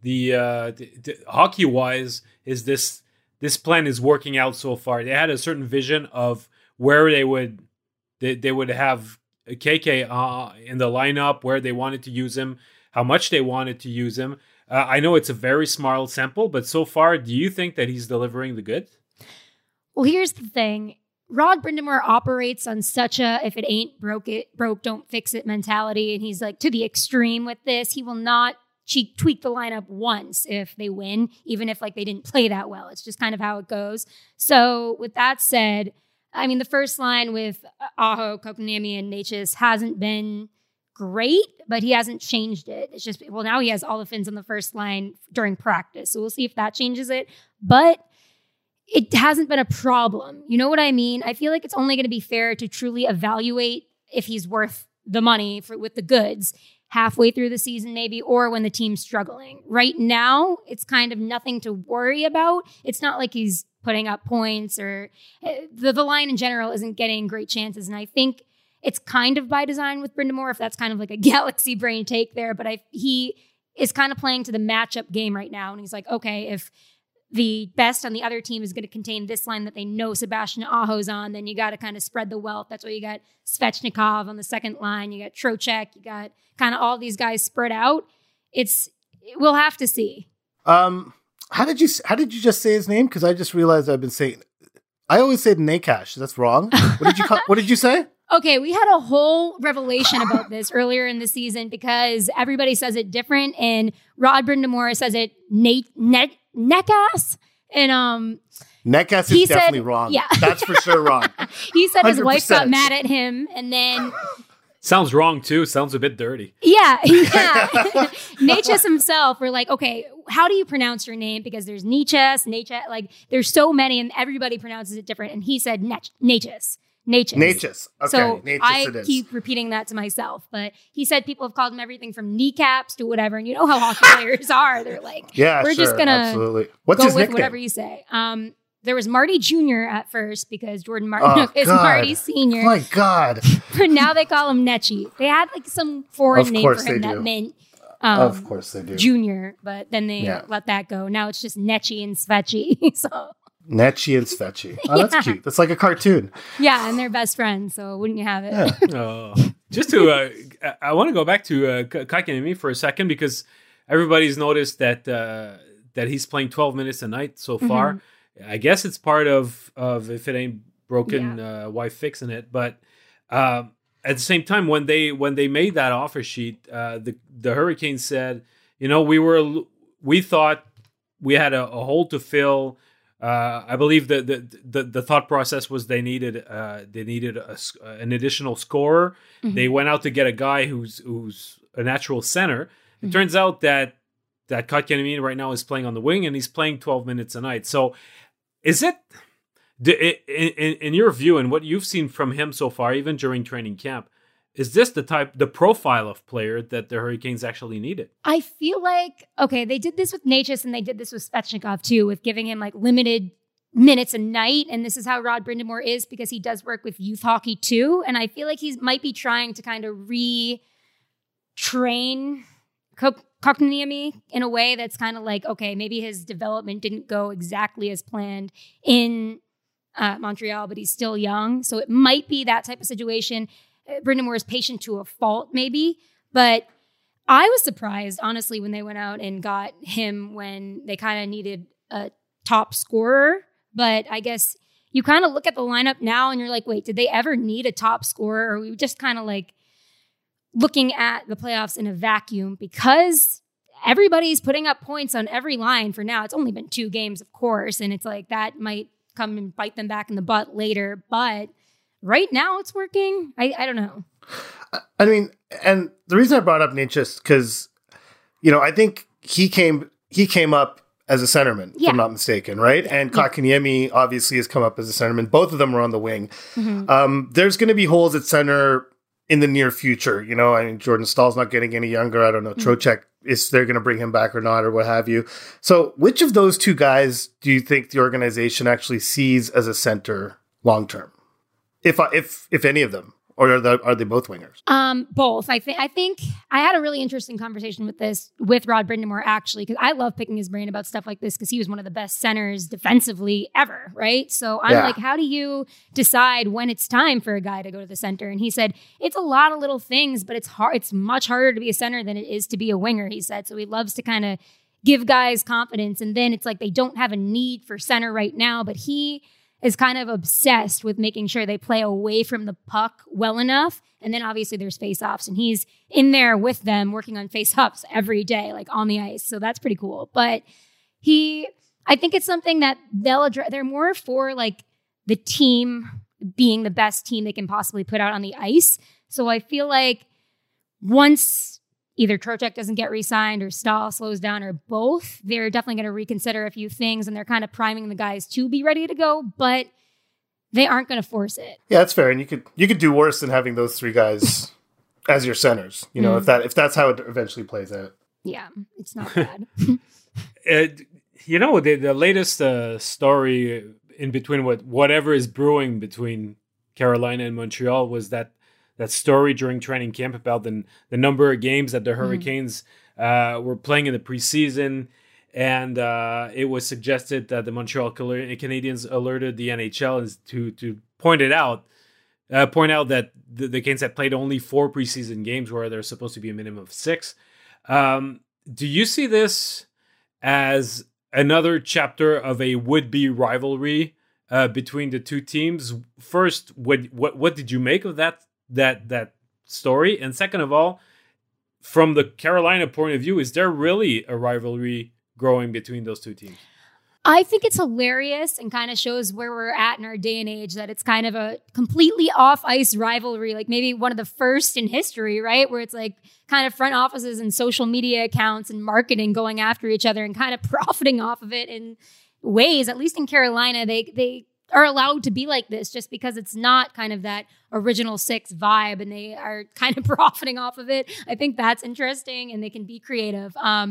the hockey wise is this plan is working out so far? They had a certain vision of where they would have KK in the lineup, where they wanted to use him, how much they wanted to use him. I know it's a very small sample, but so far, do you think that he's delivering the goods? Well, here's the thing. Rod Brind'Amour operates on such a if it ain't broke, don't fix it mentality. And he's like to the extreme with this. He will not tweak the lineup once if they win, even if like they didn't play that well. It's just kind of how it goes. So with that said, I mean, the first line with Aho, Kotkaniemi, and Necas hasn't been great, but he hasn't changed it. It's just, well, now he has all the Finns on the first line during practice. So we'll see if that changes it. But it hasn't been a problem. You know what I mean? I feel like it's only going to be fair to truly evaluate if he's worth the money with the goods halfway through the season maybe, or when the team's struggling. Right now, it's kind of nothing to worry about. It's not like he's putting up points or the line in general isn't getting great chances. And I think it's kind of by design with Brind'Amour, if that's kind of like a galaxy brain take there. But he is kind of playing to the matchup game right now. And he's like, okay, if the best on the other team is going to contain this line that they know Sebastian Aho's on, then you got to kind of spread the wealth. That's why you got Svechnikov on the second line. You got Trocheck. You got kind of all these guys spread out. We'll have to see. How did you just say his name? Because I just realized I always say Necas. That's wrong. What did you say? Okay, we had a whole revelation about this earlier in the season because everybody says it different, and Rod Brind'Amour says it Necas, and Necas is definitely wrong. Yeah, that's for sure wrong. He said 100%. His wife got mad at him, and then sounds wrong too. Sounds a bit dirty. Yeah. Necas himself. We're like, okay, how do you pronounce your name? Because there's Necas, like there's so many, and everybody pronounces it different. And he said Necas. Necas. Okay. So Necas I keep repeating that to myself. But he said people have called him everything from kneecaps to whatever. And you know how hockey players are. They're like, we're just going to go with nickname? Whatever you say. There was Marty Jr. at first because Jordan Martin is Marty Sr. My God. But now they call him Necci. They had like some foreign name for him that meant of course they do. Junior. But then they let that go. Now it's just Necci and Sveci. So Necci and Sveci. Oh, that's cute. That's like a cartoon. Yeah, and they're best friends, so wouldn't you have it? Yeah. Just to, I want to go back to Kotkaniemi for a second because everybody's noticed that he's playing 12 minutes a night so far. Mm-hmm. I guess it's part of if it ain't broken, why fixing it? But at the same time, when they made that offer sheet, the Hurricanes said, we thought we had a hole to fill. I believe that the thought process was they needed an additional scorer. Mm-hmm. They went out to get a guy who's a natural center. It turns out that Kotkaniemi right now is playing on the wing and he's playing 12 minutes a night. So is it In your view and what you've seen from him so far, even during training camp, is this the profile of player that the Hurricanes actually needed? I feel like, okay, they did this with Necas and they did this with Svechnikov too, with giving him like limited minutes a night. And this is how Rod Brind'Amour is because he does work with youth hockey too. And I feel like he might be trying to kind of retrain Kotkaniemi in a way that's kind of like, okay, maybe his development didn't go exactly as planned in Montreal, but he's still young. So it might be that type of situation. Brind'Amour is patient to a fault, maybe. But I was surprised, honestly, when they went out and got him when they kind of needed a top scorer. But I guess you kind of look at the lineup now and you're like, wait, did they ever need a top scorer? Or are we just kind of like looking at the playoffs in a vacuum? Because everybody's putting up points on every line for now. It's only been 2 games, of course. And it's like that might come and bite them back in the butt later. But right now it's working. I don't know. I mean, and the reason I brought up Necas because, I think he came up as a centerman, if I'm not mistaken, right? And Kotkaniemi obviously has come up as a centerman. Both of them are on the wing. Mm-hmm. There's going to be holes at center in the near future. I mean, Jordan Stahl's not getting any younger. I don't know. Trocheck, is they're going to bring him back or not or what have you. So which of those 2 guys do you think the organization actually sees as a center long term? If any of them, or are they both wingers? Both. I think I had a really interesting conversation with Rod Brind'Amour actually, because I love picking his brain about stuff like this because he was one of the best centers defensively ever, right? So I'm like, how do you decide when it's time for a guy to go to the center? And he said it's a lot of little things, but it's hard. It's much harder to be a center than it is to be a winger. He said so. He loves to kind of give guys confidence, and then it's like they don't have a need for center right now, but he is kind of obsessed with making sure they play away from the puck well enough. And then obviously there's face-offs, and he's in there with them working on face-offs every day, like on the ice. So that's pretty cool. But I think it's something that they'll address. They're more for like the team being the best team they can possibly put out on the ice. So I feel like once either Trocheck doesn't get re-signed or Stahl slows down or both, they're definitely going to reconsider a few things, and they're kind of priming the guys to be ready to go, but they aren't going to force it. Yeah, that's fair. And you could do worse than having those 3 guys as your centers, if that's how it eventually plays out. Yeah, it's not bad. The latest story in between whatever is brewing between Carolina and Montreal was that story during training camp about the number of games that the Hurricanes were playing in the preseason. And it was suggested that the Montreal Canadiens alerted the NHL to point out that the Canes had played only 4 preseason games where there's supposed to be a minimum of 6. Do you see this as another chapter of a would-be rivalry between the 2 teams? First, what did you make of that story? And second of all, from the Carolina point of view, is there really a rivalry growing between those 2 teams? I think it's hilarious and kind of shows where we're at in our day and age, that it's kind of a completely off-ice rivalry, like maybe one of the first in history, right? Where it's like kind of front offices and social media accounts and marketing going after each other and kind of profiting off of it in ways. At least in Carolina, they are allowed to be like this just because it's not kind of that original 6 vibe, and they are kind of profiting off of it. I think that's interesting, and they can be creative.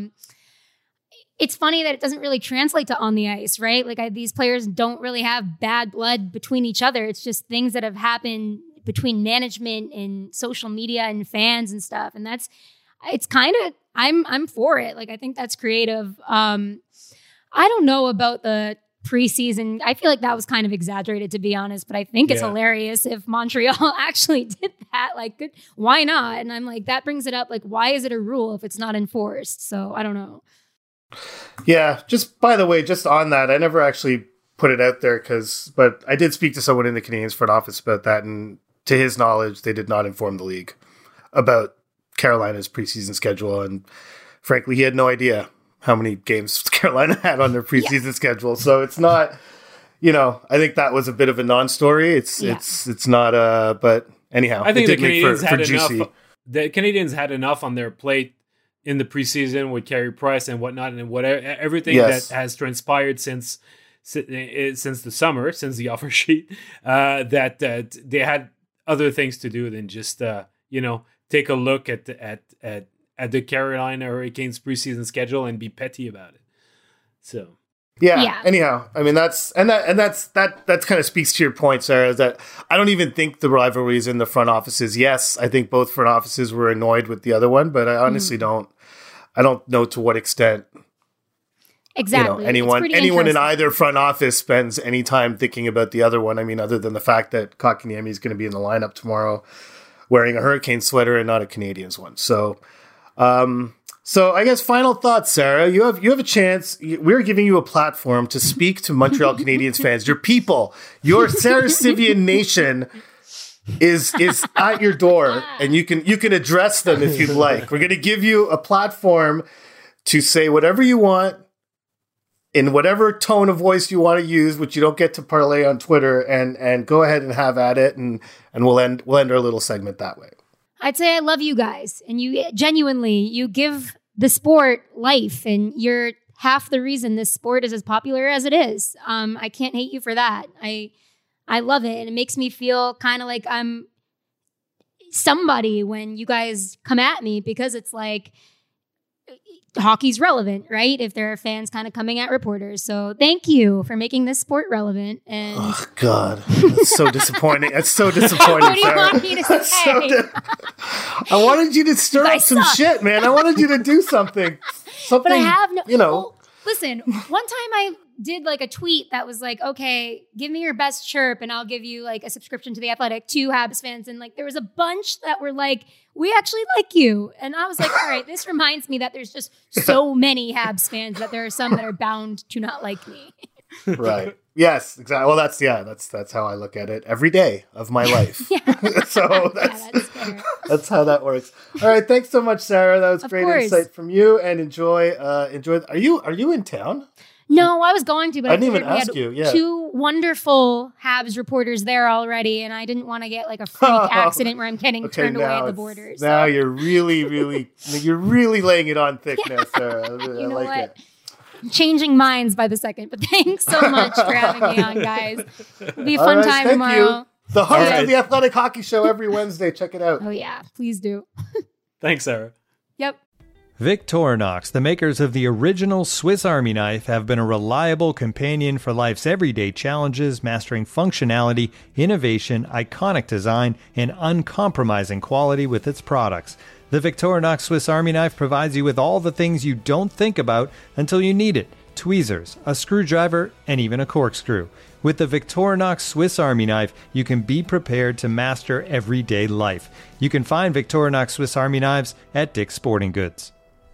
It's funny that it doesn't really translate to on the ice, right? Like these players don't really have bad blood between each other. It's just things that have happened between management and social media and fans and stuff. And it's kind of, I'm for it. Like, I think that's creative. I don't know about the preseason. I feel like that was kind of exaggerated, to be honest, but I think it's hilarious if Montreal actually did that. Like, why not? And I'm like, that brings it up. Like, why is it a rule if it's not enforced? So I don't know. Yeah, just by the way, just on that, I never actually put it out there but I did speak to someone in the Canadiens front office about that, and to his knowledge, they did not inform the league about Carolina's preseason schedule, and frankly, he had no idea how many games Carolina had on their preseason schedule. So it's not, I think that was a bit of a non-story. It's not but anyhow, I think the Canadiens had enough. The Canadiens had enough on their plate in the preseason with Carey Price and whatnot, and whatever everything that has transpired since since the summer, since the offer sheet, that they had other things to do than just take a look at the Carolina Hurricanes preseason schedule and be petty about it. So. Yeah. Anyhow, I mean that's kind of speaks to your point, Sarah. Is that I don't even think the rivalry is in the front offices. Yes, I think both front offices were annoyed with the other one, but I honestly don't. I don't know to what extent. Exactly. Anyone in either front office spends any time thinking about the other one. I mean, other than the fact that Kotkaniemi is going to be in the lineup tomorrow, wearing a Hurricane sweater and not a Canadiens one. So. So I guess final thoughts, Sarah. You have a chance. We're giving you a platform to speak to Montreal Canadiens fans. Your people, your Sarah Sivian nation is at your door, and you can address them if you'd like. We're going to give you a platform to say whatever you want in whatever tone of voice you want to use, which you don't get to parlay on Twitter, and go ahead and have at it, and we'll end our little segment that way. I'd say I love you guys, and you give the sport life, and you're half the reason this sport is as popular as it is. I can't hate you for that. I love it, and it makes me feel kind of like I'm somebody when you guys come at me, because it's like hockey's relevant, right? If there are fans kind of coming at reporters. So thank you for making this sport relevant. And oh God, that's so disappointing. That's so disappointing. What do you want me to say? I wanted you to stir up some shit, man. I wanted you to do something. But I have no. Well, listen, one time I did like a tweet that was like, okay, give me your best chirp and I'll give you like a subscription to The Athletic, 2 Habs fans. And like there was a bunch that were like, we actually like you. And I was like, all right, this reminds me that there's just so many Habs fans that there are some that are bound to not like me. Right. Yes, exactly. Well, that's how I look at it every day of my life. So that's how that works. All right. Thanks so much, Sarah. That was great insight from you, and enjoy. Are you in town? No, I was going to, but I didn't even ask you. Yeah. 2 wonderful Habs reporters there already, and I didn't want to get like a freak accident where I'm getting turned away at the border. So. Now you're really laying it on thick now, Sarah. You know like what? It. Changing minds by the second, but thanks so much for having me on, guys. It'll be a fun time tomorrow. You. The host of the Athletic Hockey Show every Wednesday. Check it out. Oh yeah, please do. Thanks, Sarah. Yep. Victorinox, the makers of the original Swiss Army knife, have been a reliable companion for life's everyday challenges, mastering functionality, innovation, iconic design, and uncompromising quality with its products. The Victorinox Swiss Army knife provides you with all the things you don't think about until you need it: tweezers, a screwdriver, and even a corkscrew. With the Victorinox Swiss Army knife, you can be prepared to master everyday life. You can find Victorinox Swiss Army knives at Dick's Sporting Goods.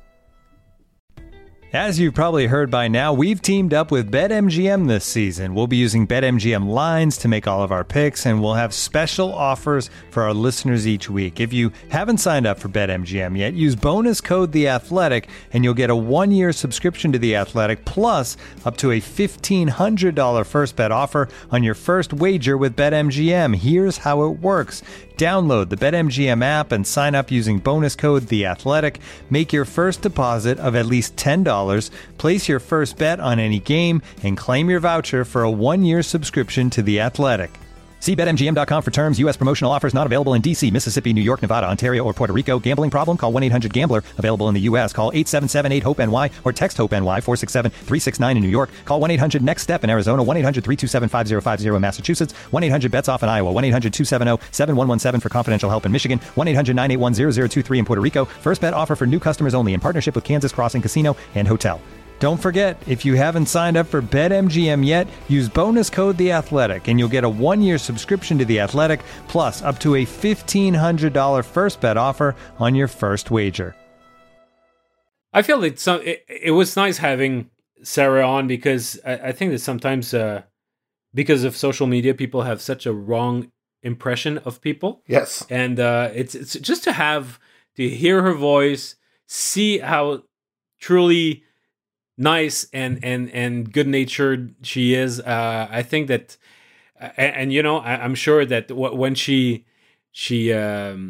As you've probably heard by now, we've teamed up with BetMGM this season. We'll be using BetMGM lines to make all of our picks, and we'll have special offers for our listeners each week. If you haven't signed up for BetMGM yet, use bonus code THEATHLETIC, and you'll get a 1-year subscription to The Athletic, plus up to a $1,500 first bet offer on your first wager with BetMGM. Here's how it works. Download the BetMGM app and sign up using bonus code THEATHLETIC. Make your first deposit of at least $10. Place your first bet on any game and claim your voucher for a 1-year subscription to The Athletic. See BetMGM.com for terms. U.S. promotional offers not available in D.C., Mississippi, New York, Nevada, Ontario, or Puerto Rico. Gambling problem? Call 1-800-GAMBLER. Available in the U.S. Call 877-8-HOPE-NY or text HOPE-NY 467-369 in New York. Call 1-800-NEXT-STEP in Arizona. 1-800-327-5050 in Massachusetts. 1-800-BETS-OFF in Iowa. 1-800-270-7117 for confidential help in Michigan. 1-800-981-0023 in Puerto Rico. First bet offer for new customers only in partnership with Kansas Crossing Casino and Hotel. Don't forget, if you haven't signed up for BetMGM yet, use bonus code THEATHLETIC and you'll get a 1-year subscription to The Athletic, plus up to a $1,500 first bet offer on your first wager. I feel that it was nice having Sarah on, because I think that sometimes because of social media, people have such a wrong impression of people. Yes. And it's just to hear her voice, see how truly nice and good-natured she is. I think that, and you know, I'm sure that when she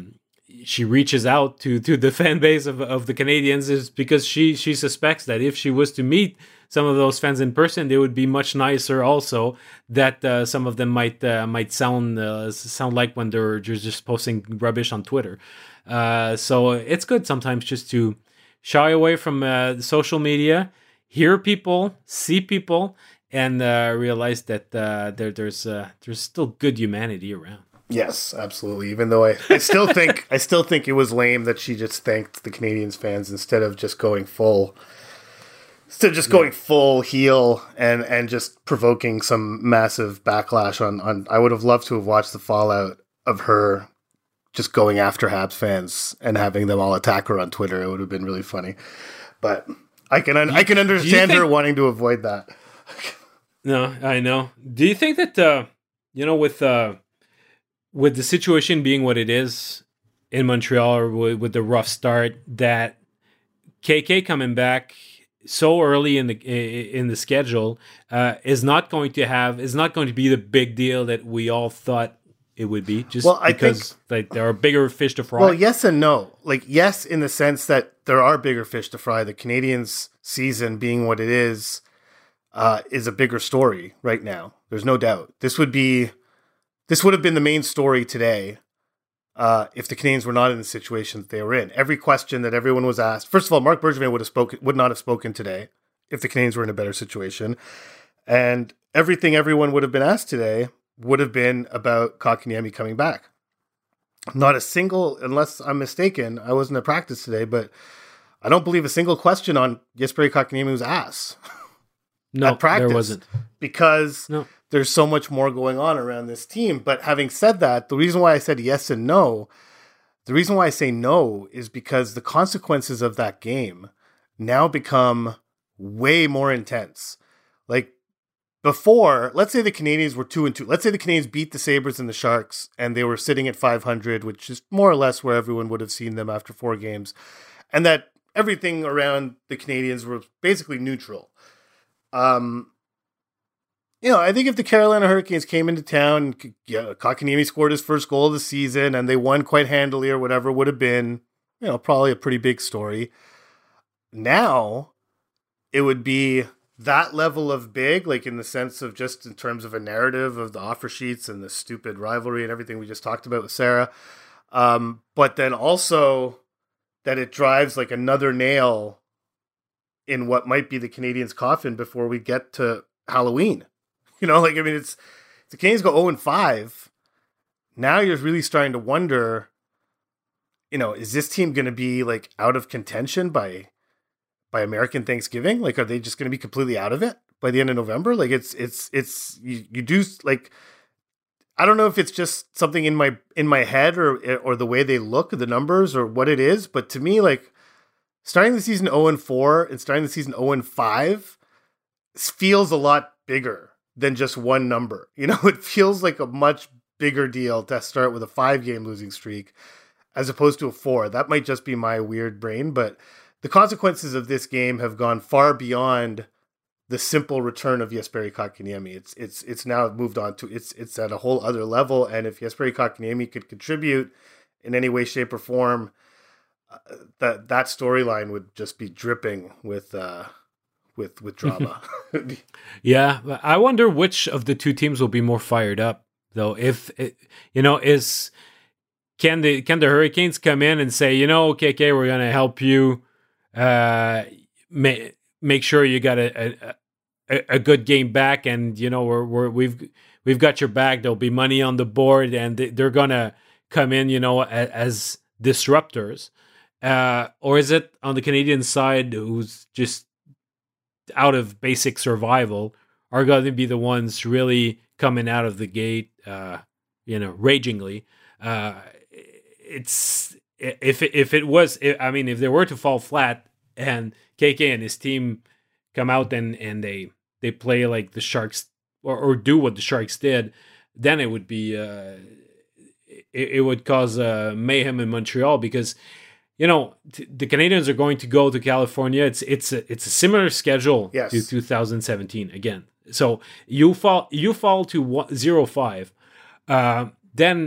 she reaches out to the fan base of the Canadiens is because she suspects that if she was to meet some of those fans in person, they would be much nicer. Also, that some of them might sound like when they're just posting rubbish on Twitter. So it's good sometimes just to shy away from social media, hear people, see people, and realize that there's still good humanity around. Yes, absolutely. Even though I still think it was lame that she just thanked the Canadiens fans instead of just going full heel and just provoking some massive backlash on. I would have loved to have watched the fallout of her just going after Habs fans and having them all attack her on Twitter. It would have been really funny. But I can understand her wanting to avoid that. No, I know. Do you think that with the situation being what it is in Montreal, or with the rough start, that KK coming back so early in the schedule is not going to be the big deal that we all thought it would be, just because there are bigger fish to fry? Well, yes and no. Like, yes, in the sense that there are bigger fish to fry. The Canadiens' season being what it is a bigger story right now. There's no doubt. This would have been the main story today if the Canadiens were not in the situation that they were in. Every question that everyone was asked. First of all, Marc Bergevin would not have spoken today if the Canadiens were in a better situation. And everything everyone would have been asked today would have been about Kotkaniemi coming back. Not a single, unless I'm mistaken, I wasn't at practice today, but I don't believe a single question on Jesperi Kotkaniemi was asked. No, at practice, there wasn't. Because there's so much more going on around this team. But having said that, the reason why I said yes and no, the reason why I say no is because the consequences of that game now become way more intense. Like, before, let's say the Canadiens were 2-2. Let's say the Canadiens beat the Sabres and the Sharks, and they were sitting at 500, which is more or less where everyone would have seen them after 4 games, and that everything around the Canadiens were basically neutral. I think if the Carolina Hurricanes came into town, Kotkaniemi scored his first goal of the season, and they won quite handily or whatever, would have been, probably a pretty big story. Now, it would be that level of big, like in the sense of just in terms of a narrative of the offer sheets and the stupid rivalry and everything we just talked about with Sarah. But then also that it drives like another nail in what might be the Canadiens' coffin before we get to Halloween. It's the Canadiens go 0-5. Now you're really starting to wonder, is this team going to be like out of contention by American Thanksgiving? Like, are they just going to be completely out of it by the end of November? Like, you do, like, I don't know if it's just something in my head or the way they look, the numbers, or what it is. But to me, like, starting the season 0-4 and starting the season 0-5 feels a lot bigger than just one number. It feels like a much bigger deal to start with a 5-game losing streak as opposed to a 4. That might just be my weird brain, but the consequences of this game have gone far beyond the simple return of Jesperi Kotkaniemi. It's now moved on to it's at a whole other level. And if Jesperi Kotkaniemi could contribute in any way, shape, or form, that storyline would just be dripping with drama. Yeah, I wonder which of the two teams will be more fired up, though. If can the Hurricanes come in and say, KK, we're going to help you. Make sure you got a good game back, and we've got your back. There'll be money on the board, and they're gonna come in, as disruptors. Or is it on the Canadian side, who's just out of basic survival, are going to be the ones really coming out of the gate, ragingly? If they were to fall flat and KK and his team come out and they play like the Sharks or do what the Sharks did, then it would be it would cause mayhem in Montreal, because the Canadiens are going to go to California. It's a similar schedule to 2017 again. So you fall to 0-5, then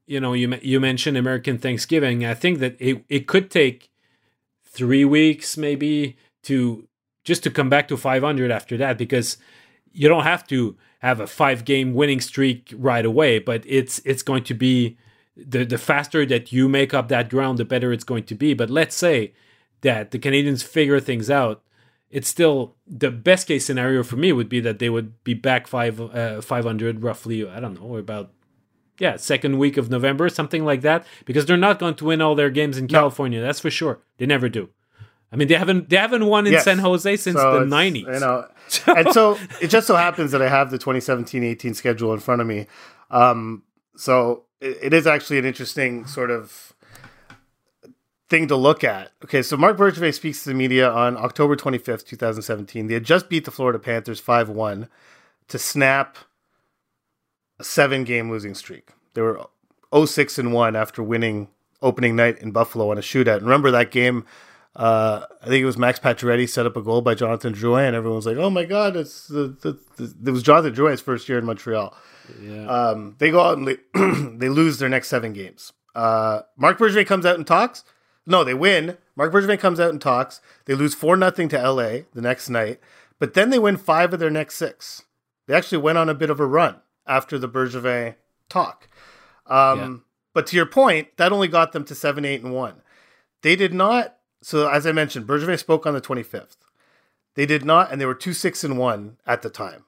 you mentioned American Thanksgiving. I think that it could take 3 weeks maybe to come back to 500 after that, because you don't have to have a 5-game winning streak right away, but it's going to be the faster that you make up that ground, the better it's going to be. But let's say that the Canadiens figure things out. It's still the best case scenario for me would be that they would be back 500 roughly. I don't know, about second week of November, something like that, because they're not going to win all their games in California. That's for sure. They never do. I mean, they haven't won in San Jose since the 90s. And so it just so happens that I have the 2017-18 schedule in front of me. So it is actually an interesting sort of thing to look at. Okay, so Marc Bergevin speaks to the media on October 25th, 2017. They had just beat the Florida Panthers 5-1 to snap a 7-game losing streak. They were 0-6-1 after winning opening night in Buffalo on a shootout. And remember that game? I think it was Max Pacioretty set up a goal by Jonathan Drouin, and everyone was like, "Oh my God, it was Jonathan Drouin's first year in Montreal." Yeah. They go out and they lose their next 7 games. Marc Bergevin comes out and talks. No, they win. Marc Bergevin comes out and talks. They lose 4-0 to LA the next night, but then they win 5 of their next 6. They actually went on a bit of a run after the Bergevin talk. But to your point, that only got them to 7-8-1. They did not. So as I mentioned, Bergevin spoke on the 25th. They did not, and they were 2-6-1 at the time.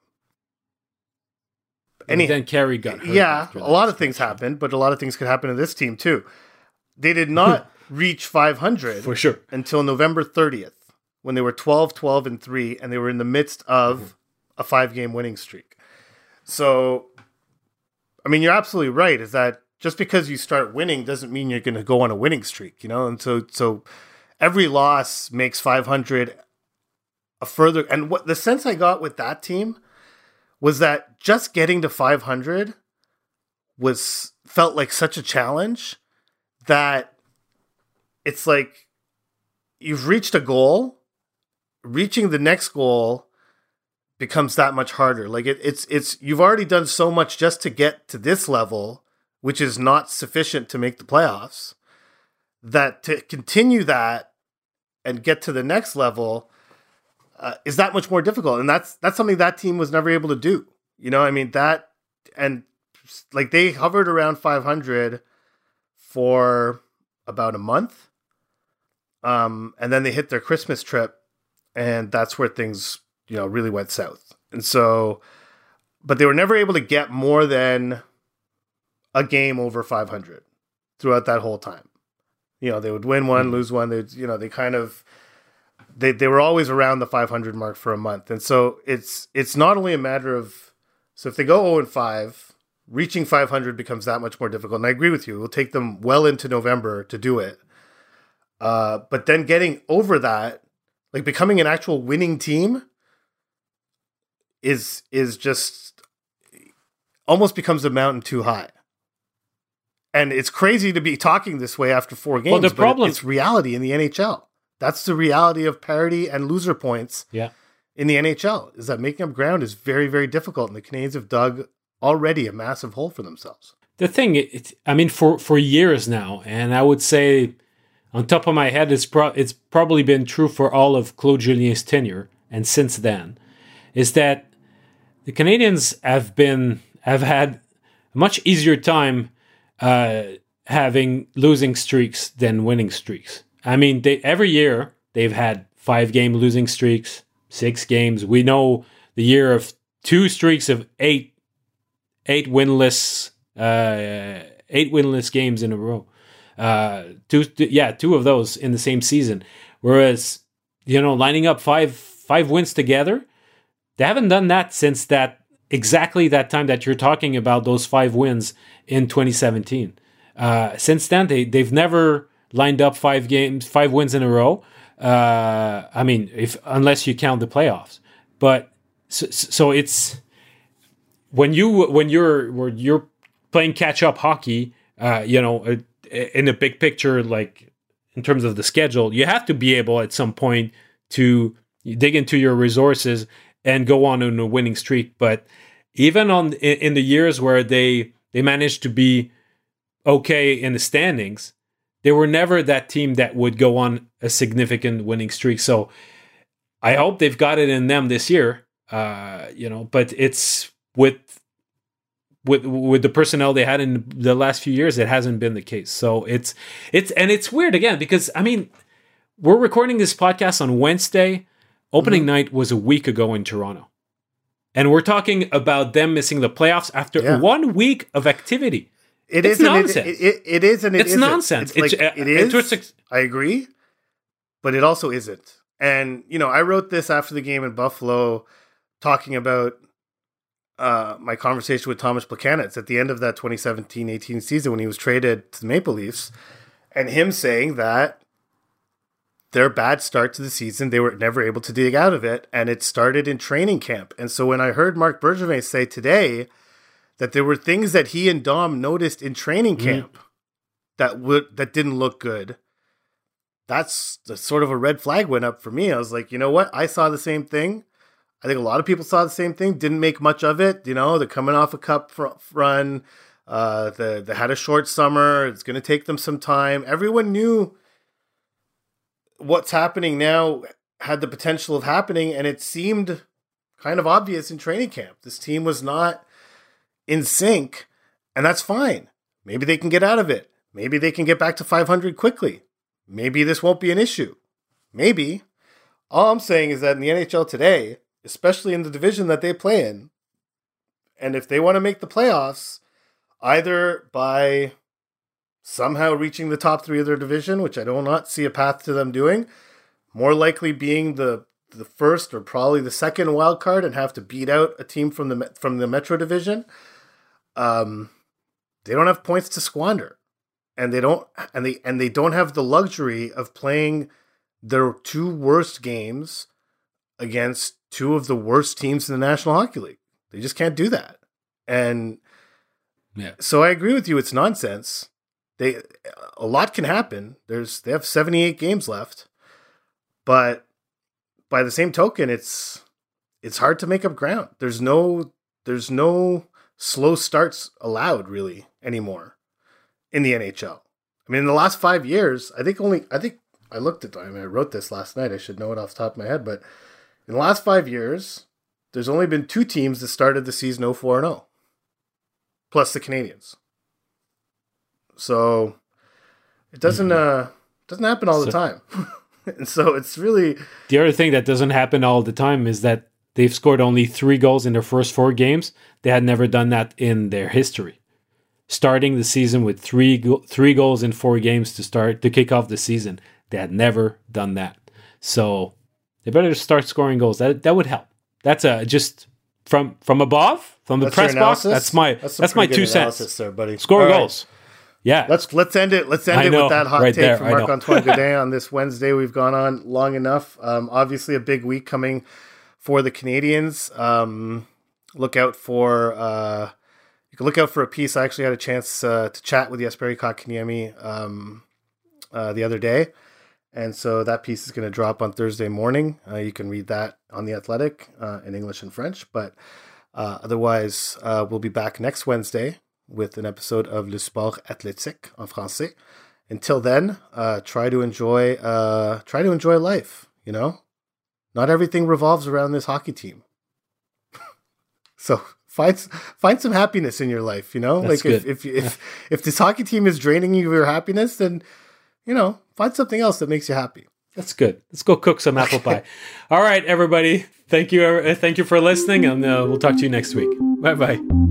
And then Carey got hurt. Yeah, a lot of things happened, but a lot of things could happen to this team too. They did not reach 500 for sure until November 30th, when they were 12-12-3, and they were in the midst of a 5-game winning streak. So, I mean, you're absolutely right. Is that just because you start winning doesn't mean you're going to go on a winning streak, And so every loss makes 500 a further. And what the sense I got with that team was that just getting to 500 felt like such a challenge that it's like you've reached a goal, reaching the next goal becomes that much harder. Like it's you've already done so much just to get to this level, which is not sufficient to make the playoffs, that to continue that and get to the next level is that much more difficult. And that's something that team was never able to do. I mean, that, and like they hovered around 500 for about a month. And then they hit their Christmas trip, and that's where things, really went south. And so, but they were never able to get more than a game over 500 throughout that whole time. They would win one, lose one. They kind of, they were always around the 500 mark for a month. And so it's not only a matter of, so if they go 0-5, reaching 500 becomes that much more difficult. And I agree with you. It will take them well into November to do it. But then getting over that, like becoming an actual winning team is just almost becomes a mountain too high. And it's crazy to be talking this way after 4 games. Well, the problem, it's reality in the NHL. That's the reality of parity and loser points in the NHL, is that making up ground is very, very difficult. And the Canadiens have dug already a massive hole for themselves. The thing, for years now, and I would say on top of my head, it's probably been true for all of Claude Julien's tenure, and since then, is that the Canadiens have had a much easier time having losing streaks than winning streaks. I mean, every year they've had 5-game losing streaks, 6 games. We know the year of 2 streaks of 8 winless games in a row. 2 of those in the same season. Whereas, lining up five wins together, they haven't done that since that exactly that time that you're talking about, those 5 wins in 2017. Since then, they've never lined up 5 wins in a row. I mean, unless you count the playoffs. But so it's when you're playing catch up hockey, in a big picture, like in terms of the schedule, you have to be able at some point to dig into your resources and go on a winning streak. But even in the years where they managed to be okay in the standings, they were never that team that would go on a significant winning streak. So I hope they've got it in them this year, but it's with the personnel they had in the last few years, it hasn't been the case. So it's weird again, because I mean, we're recording this podcast on Wednesday. Opening night was a week ago in Toronto. And we're talking about them missing the playoffs after 1 week of activity. It's nonsense. It is and it isn't. Nonsense. It is. I agree, but it also isn't. And, I wrote this after the game in Buffalo, talking about my conversation with Thomas Plekanec at the end of that 2017-18 season when he was traded to the Maple Leafs, and him saying that their bad start to the season, they were never able to dig out of it, and it started in training camp. And so when I heard Marc Bergevin say today that there were things that he and Dom noticed in training camp that didn't look good, that's sort of a red flag went up for me. I was like, you know what? I saw the same thing. I think a lot of people saw the same thing, didn't make much of it. They're coming off a cup run. They had a short summer. It's going to take them some time. Everyone knew what's happening now had the potential of happening, and it seemed kind of obvious in training camp. This team was not in sync, and that's fine. Maybe they can get out of it. Maybe they can get back to 500 quickly. Maybe this won't be an issue. Maybe. All I'm saying is that in the NHL today, especially in the division that they play in, and if they want to make the playoffs, either by somehow reaching the top three of their division, which I do not see a path to them doing, more likely being the first or probably the second wild card and have to beat out a team from the Metro division, they don't have points to squander, and they don't have the luxury of playing their two worst games against two of the worst teams in the National Hockey League. They just can't do that. And so I agree with you. It's nonsense. A lot can happen. They have 78 games left, but by the same token, it's hard to make up ground. There's no slow starts allowed really anymore in the NHL. I mean, in the last 5 years, I think I looked at. I wrote this last night. I should know it off the top of my head, but in the last 5 years, there's only been two teams that started the season 0-4-0, plus the Canadiens. So it doesn't happen all the time. And so it's really... The other thing that doesn't happen all the time is that they've scored only 3 goals in their first 4 games. They had never done that in their history. Starting the season with 3 goals in 4 games to kick off the season. They had never done that. So they better start scoring goals. That would help. That's just from above, from the press box. That's my 2 cents there, buddy. Score goals. Yeah. Let's end it. Let's end it with that hot take from Marc-Antoine Godin on this Wednesday. We've gone on long enough. Obviously a big week coming for the Canadiens. Look out for a piece. I actually had a chance to chat with Jesperi Kotkaniemi the other day. And so that piece is going to drop on Thursday morning. You can read that on The Athletic in English and French. But otherwise, we'll be back next Wednesday with an episode of Le Sport Athlétique en français. Until then, try to enjoy life. Not everything revolves around this hockey team. So find some happiness in your life. That's good. If this hockey team is draining you of your happiness, then find something else that makes you happy. That's good. Let's go cook some apple pie. All right, everybody. Thank you for listening, and we'll talk to you next week. Bye-bye.